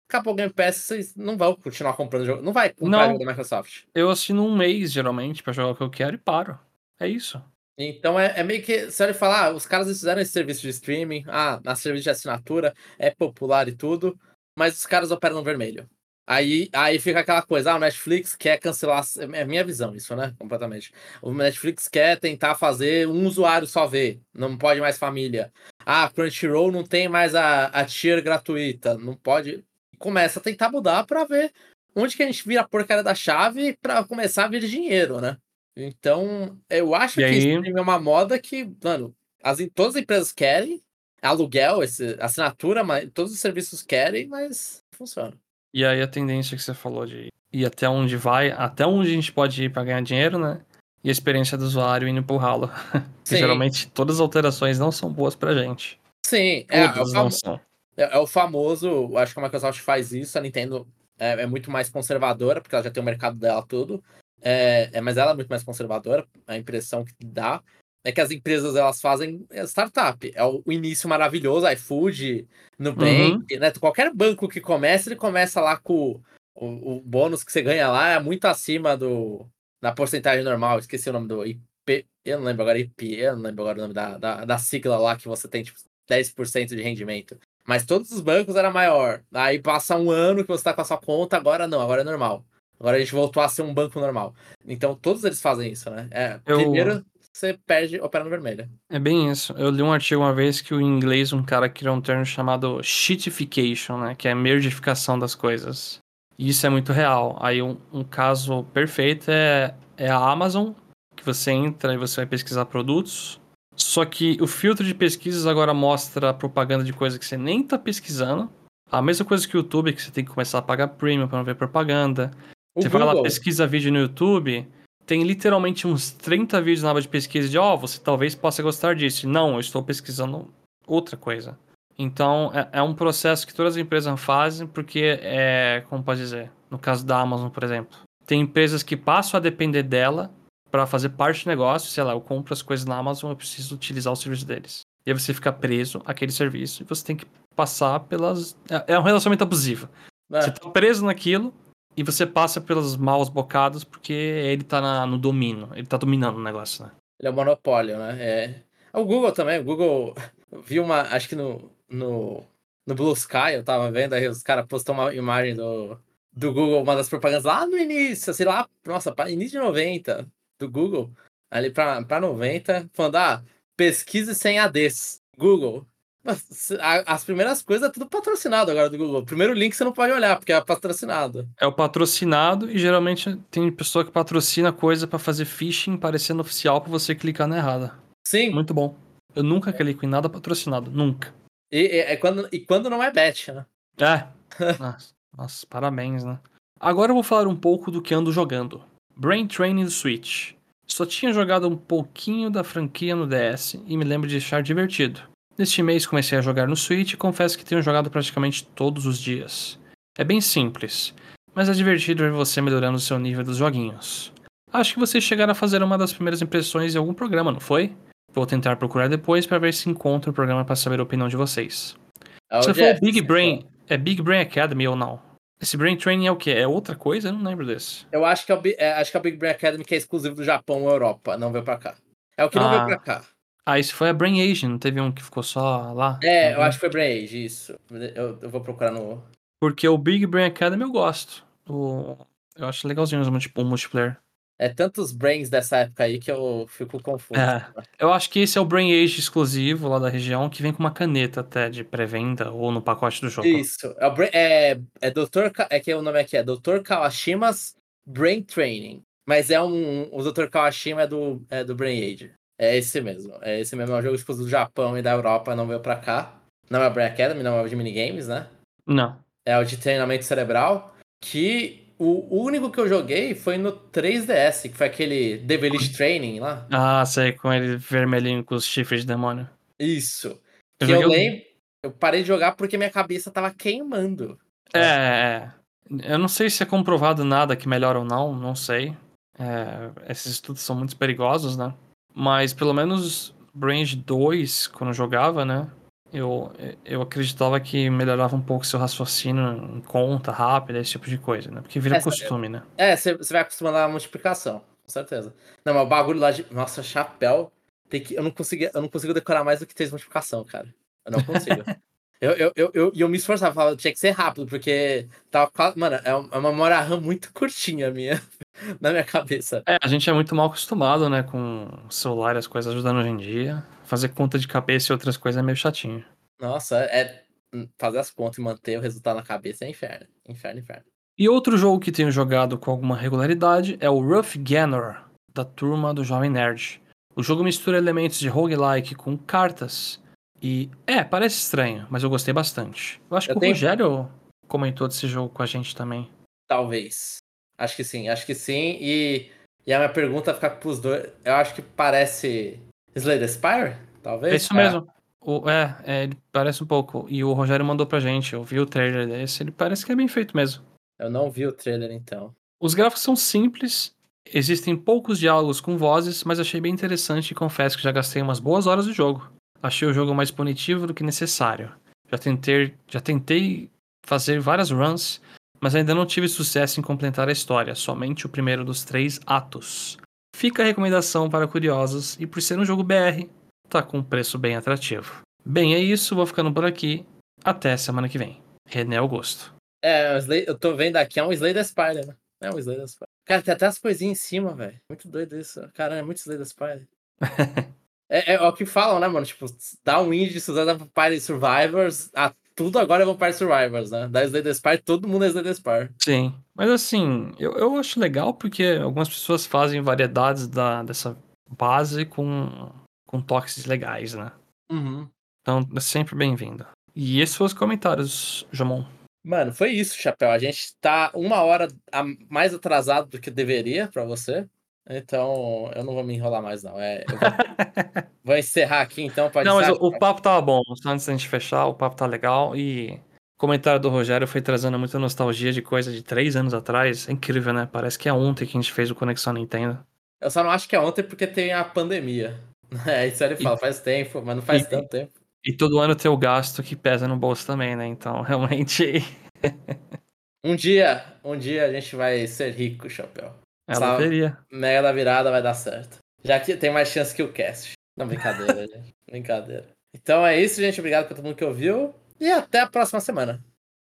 acabou o Game Pass, vocês não vão continuar comprando jogo. Não vai comprar Não, jogo da Microsoft. eu assino um mês, geralmente, pra jogar o que eu quero e paro. É isso. Então é, é meio que, se ele falar, ah, os caras fizeram esse serviço de streaming, ah, na serviço de assinatura, é popular e tudo, mas os caras operam no vermelho. Aí, aí fica aquela coisa, ah, o Netflix quer cancelar, é minha visão isso, né, completamente. O Netflix quer tentar fazer um usuário só ver, não pode mais família. Ah, Crunchyroll não tem mais a, a tier gratuita, não pode... Começa a tentar mudar pra ver onde que a gente vira a porcaria da chave pra começar a vir dinheiro, né? Então, eu acho E que aí, streaming é uma moda que, mano, as, todas as empresas querem, aluguel, esse, assinatura, mas todos os serviços querem, mas não funciona. e aí a tendência que você falou de ir até onde vai, até onde a gente pode ir pra ganhar dinheiro, né? E a experiência do usuário indo pro ralo. Porque Sim, geralmente todas as alterações não são boas pra gente. sim, é, é, o, Todas não famo, são. é, é o famoso, acho que a Microsoft faz isso, a Nintendo é, é muito mais conservadora, porque ela já tem o mercado dela tudo, é, é, mas ela é muito mais conservadora, a impressão que dá é que as empresas elas fazem startup, é o, o início maravilhoso, iFood, Nubank, Uhum. né? Qualquer banco que começa, ele começa lá com o, o bônus que você ganha lá é muito acima do da porcentagem normal, esqueci o nome do I P, eu não lembro agora I P, eu não lembro agora o nome da, da, da sigla lá que você tem tipo dez por cento de rendimento. Mas todos os bancos era maior. Aí passa um ano que você tá com a sua conta, agora não, agora é normal. Agora a gente voltou a ser um banco normal. Então todos eles fazem isso, né? É, Eu. primeiro você perde opera no vermelho. É bem isso. Eu li um artigo uma vez que o em inglês um cara criou um termo chamado shitification, né? Que é a mergificação das coisas. E isso é muito real. Aí um, um caso perfeito é, é a Amazon, que você entra e você vai pesquisar produtos. Só que o filtro de pesquisas agora mostra propaganda de coisa que você nem tá pesquisando. A mesma coisa que o YouTube, que você tem que começar a pagar premium para não ver propaganda. O Você vai lá, Google. pesquisa vídeo no YouTube, tem literalmente uns trinta vídeos na aba de pesquisa de, ó, oh, você talvez possa gostar disso. Não, eu estou pesquisando outra coisa. Então, é, é um processo que todas as empresas fazem, porque é, como pode dizer, no caso da Amazon, por exemplo, tem empresas que passam a depender dela para fazer parte do negócio. Sei lá, eu compro as coisas na Amazon, eu preciso utilizar o serviço deles. E aí você fica preso àquele serviço e você tem que passar pelas... É, é um relacionamento abusivo. Você Né? tá preso naquilo, e você passa pelos maus bocados porque ele tá na, no domínio. Ele tá dominando o negócio, né? Ele é um monopólio, né? É... O Google também. O Google viu uma. Acho que no, no, no Blue Sky, eu tava vendo, aí os caras postou uma imagem do, do Google, uma das propagandas lá no início, sei lá, nossa, pra início de noventa, do Google, ali pra, pra noventa, falando, ah, pesquise sem A Ds. Google. Mas, a- As primeiras coisas é tudo patrocinado agora do Google. O primeiro link você não pode olhar, porque é patrocinado. É o patrocinado e geralmente tem pessoa que patrocina coisa pra fazer phishing parecendo oficial pra você clicar na errada. Sim. Muito bom. Eu nunca clico em nada patrocinado. Nunca. E, e- é quando, e quando não é bet, né? É. Nossa, nossa, parabéns, né? Agora eu vou falar um pouco do que ando jogando. Brain Training do Switch. Só tinha jogado um pouquinho da franquia no D S e me lembro de achar divertido. Neste mês comecei a jogar no Switch e confesso que tenho jogado praticamente todos os dias. É bem simples, mas é divertido ver você melhorando o seu nível dos joguinhos. Acho que vocês chegaram a fazer uma das primeiras impressões em algum programa, não foi? Vou tentar procurar depois para ver se encontro o programa para saber a opinião de vocês. É o Você falou Jeff. Big Você falou. Brain. É Big Brain Academy ou não? Esse Brain Training é o quê? É outra coisa? Eu não lembro desse. Eu acho que é o, Bi- é, acho que é o Big Brain Academy que é exclusivo do Japão ou Europa, não veio pra cá. É o que não veio pra Ah, cá. ah, esse foi a Brain Asian, não teve um que ficou só lá? É, eu Uhum. acho que foi Brain Age, isso. Eu, eu vou procurar no. Porque o Big Brain Academy eu gosto. O... Eu acho legalzinho o multi- o multiplayer. É tantos brains dessa época aí que eu fico confuso. É, eu acho que esse é o Brain Age exclusivo lá da região, que vem com uma caneta até de pré-venda ou no pacote do jogo. Isso. É, o Bra- é, é doutor Ka- É que o nome aqui é doutor Kawashima's Brain Training. Mas é um. O doutor Kawashima é do, é do Brain Age. É esse mesmo. É esse mesmo. É um jogo exclusivo do Japão e da Europa, não veio pra cá. Não é o Brain Academy, não é o de minigames, né? Não. É o de treinamento cerebral. Que o único que eu joguei foi no três D S, que foi aquele Devilish Training lá. Ah, sei, com ele vermelhinho com os chifres de demônio. Isso. Eu Que eu joguei o... lembro. Eu parei de jogar porque minha cabeça tava queimando. É, Tá? é. Eu não sei se é comprovado nada que melhora ou não, não sei. É, esses estudos são muito perigosos, né? Mas pelo menos Branch dois, quando eu jogava, né? Eu, eu acreditava que melhorava um pouco seu raciocínio em conta rápida, esse tipo de coisa, né? Porque vira É, costume, né? é você você vai acostumando à multiplicação, com certeza. Não, mas o bagulho lá de. Nossa, chapéu. Tem que... eu, não conseguia... eu não consigo decorar mais do que três multiplicação, cara. Eu não consigo. Eu, eu, eu, eu, eu me esforçava, falava, tinha que ser rápido, porque tava quase. Mano, é uma memória RAM muito curtinha minha, na minha cabeça. É, a gente é muito mal acostumado, né, com o celular e as coisas ajudando hoje em dia. Fazer conta de cabeça e outras coisas é meio chatinho. Nossa, é. Fazer as contas e manter o resultado na cabeça é inferno. Inferno, inferno. E outro jogo que tenho jogado com alguma regularidade é o Rough Gamer, da turma do Jovem Nerd. O jogo mistura elementos de roguelike com cartas. E, é, parece estranho, mas eu gostei bastante. Eu acho que Eu o tenho. Rogério comentou desse jogo com a gente também. Talvez. Acho que sim, acho que sim. E, e a minha pergunta fica pros dois. Eu acho que parece Slay the Spire? É Talvez? isso Ah, mesmo. O, é, é, ele parece um pouco. E o Rogério mandou pra gente, eu vi o trailer desse, ele parece que é bem feito mesmo. eu não vi o trailer então. Os gráficos são simples, existem poucos diálogos com vozes, mas achei bem interessante e confesso que já gastei umas boas horas de jogo. Achei o jogo mais punitivo do que necessário. Já tentei, já tentei fazer várias runs, mas ainda não tive sucesso em completar a história, somente o primeiro dos três atos. Fica a recomendação para curiosos e por ser um jogo B R, tá com um preço bem atrativo. Bem, é isso, vou ficando por aqui. Até semana que vem. René Augusto. É, o Slay, eu tô vendo aqui, é um Slay the Spire, né? É um Slay the Spire. Cara, tem até as coisinhas em cima, velho. Muito doido isso. Cara, é muito Slay the Spire. É, é o que falam, né, mano? Tipo, dá um índice da Vampire Survivors. Ah, tudo agora é Vampire Survivors, né? Da Slay the Spire, todo mundo é Slay the Spire. Sim, mas assim, eu, eu acho legal porque algumas pessoas fazem variedades da, dessa base com, com toques legais, né? Uhum. Então é sempre bem-vindo. E esses foram os comentários, Jamon. Mano, foi isso, Chapéu. A gente tá uma hora a- mais atrasado do que deveria pra você. Então, eu não vou me enrolar mais, não. É, eu vou, vou encerrar aqui, então, pode Não, mas o, encerrar. o papo tava bom. Só antes da gente fechar, o papo tá legal. E o comentário do Rogério foi trazendo muita nostalgia de coisa de três anos atrás. É incrível, né? Parece que é ontem que a gente fez o Conexão Nintendo. Eu só não acho que é ontem porque tem a pandemia. É, isso ele E, fala, faz tempo, mas não faz e, tanto tempo. e todo ano tem o gasto que pesa no bolso também, né? Então, realmente, Um dia, um dia a gente vai ser rico, Chapéu. é Essa loteria. mega da virada vai dar certo. Já que tem mais chance que o cast. Não, brincadeira, gente. Brincadeira. Então é isso, gente. Obrigado pra todo mundo que ouviu. E até a próxima semana.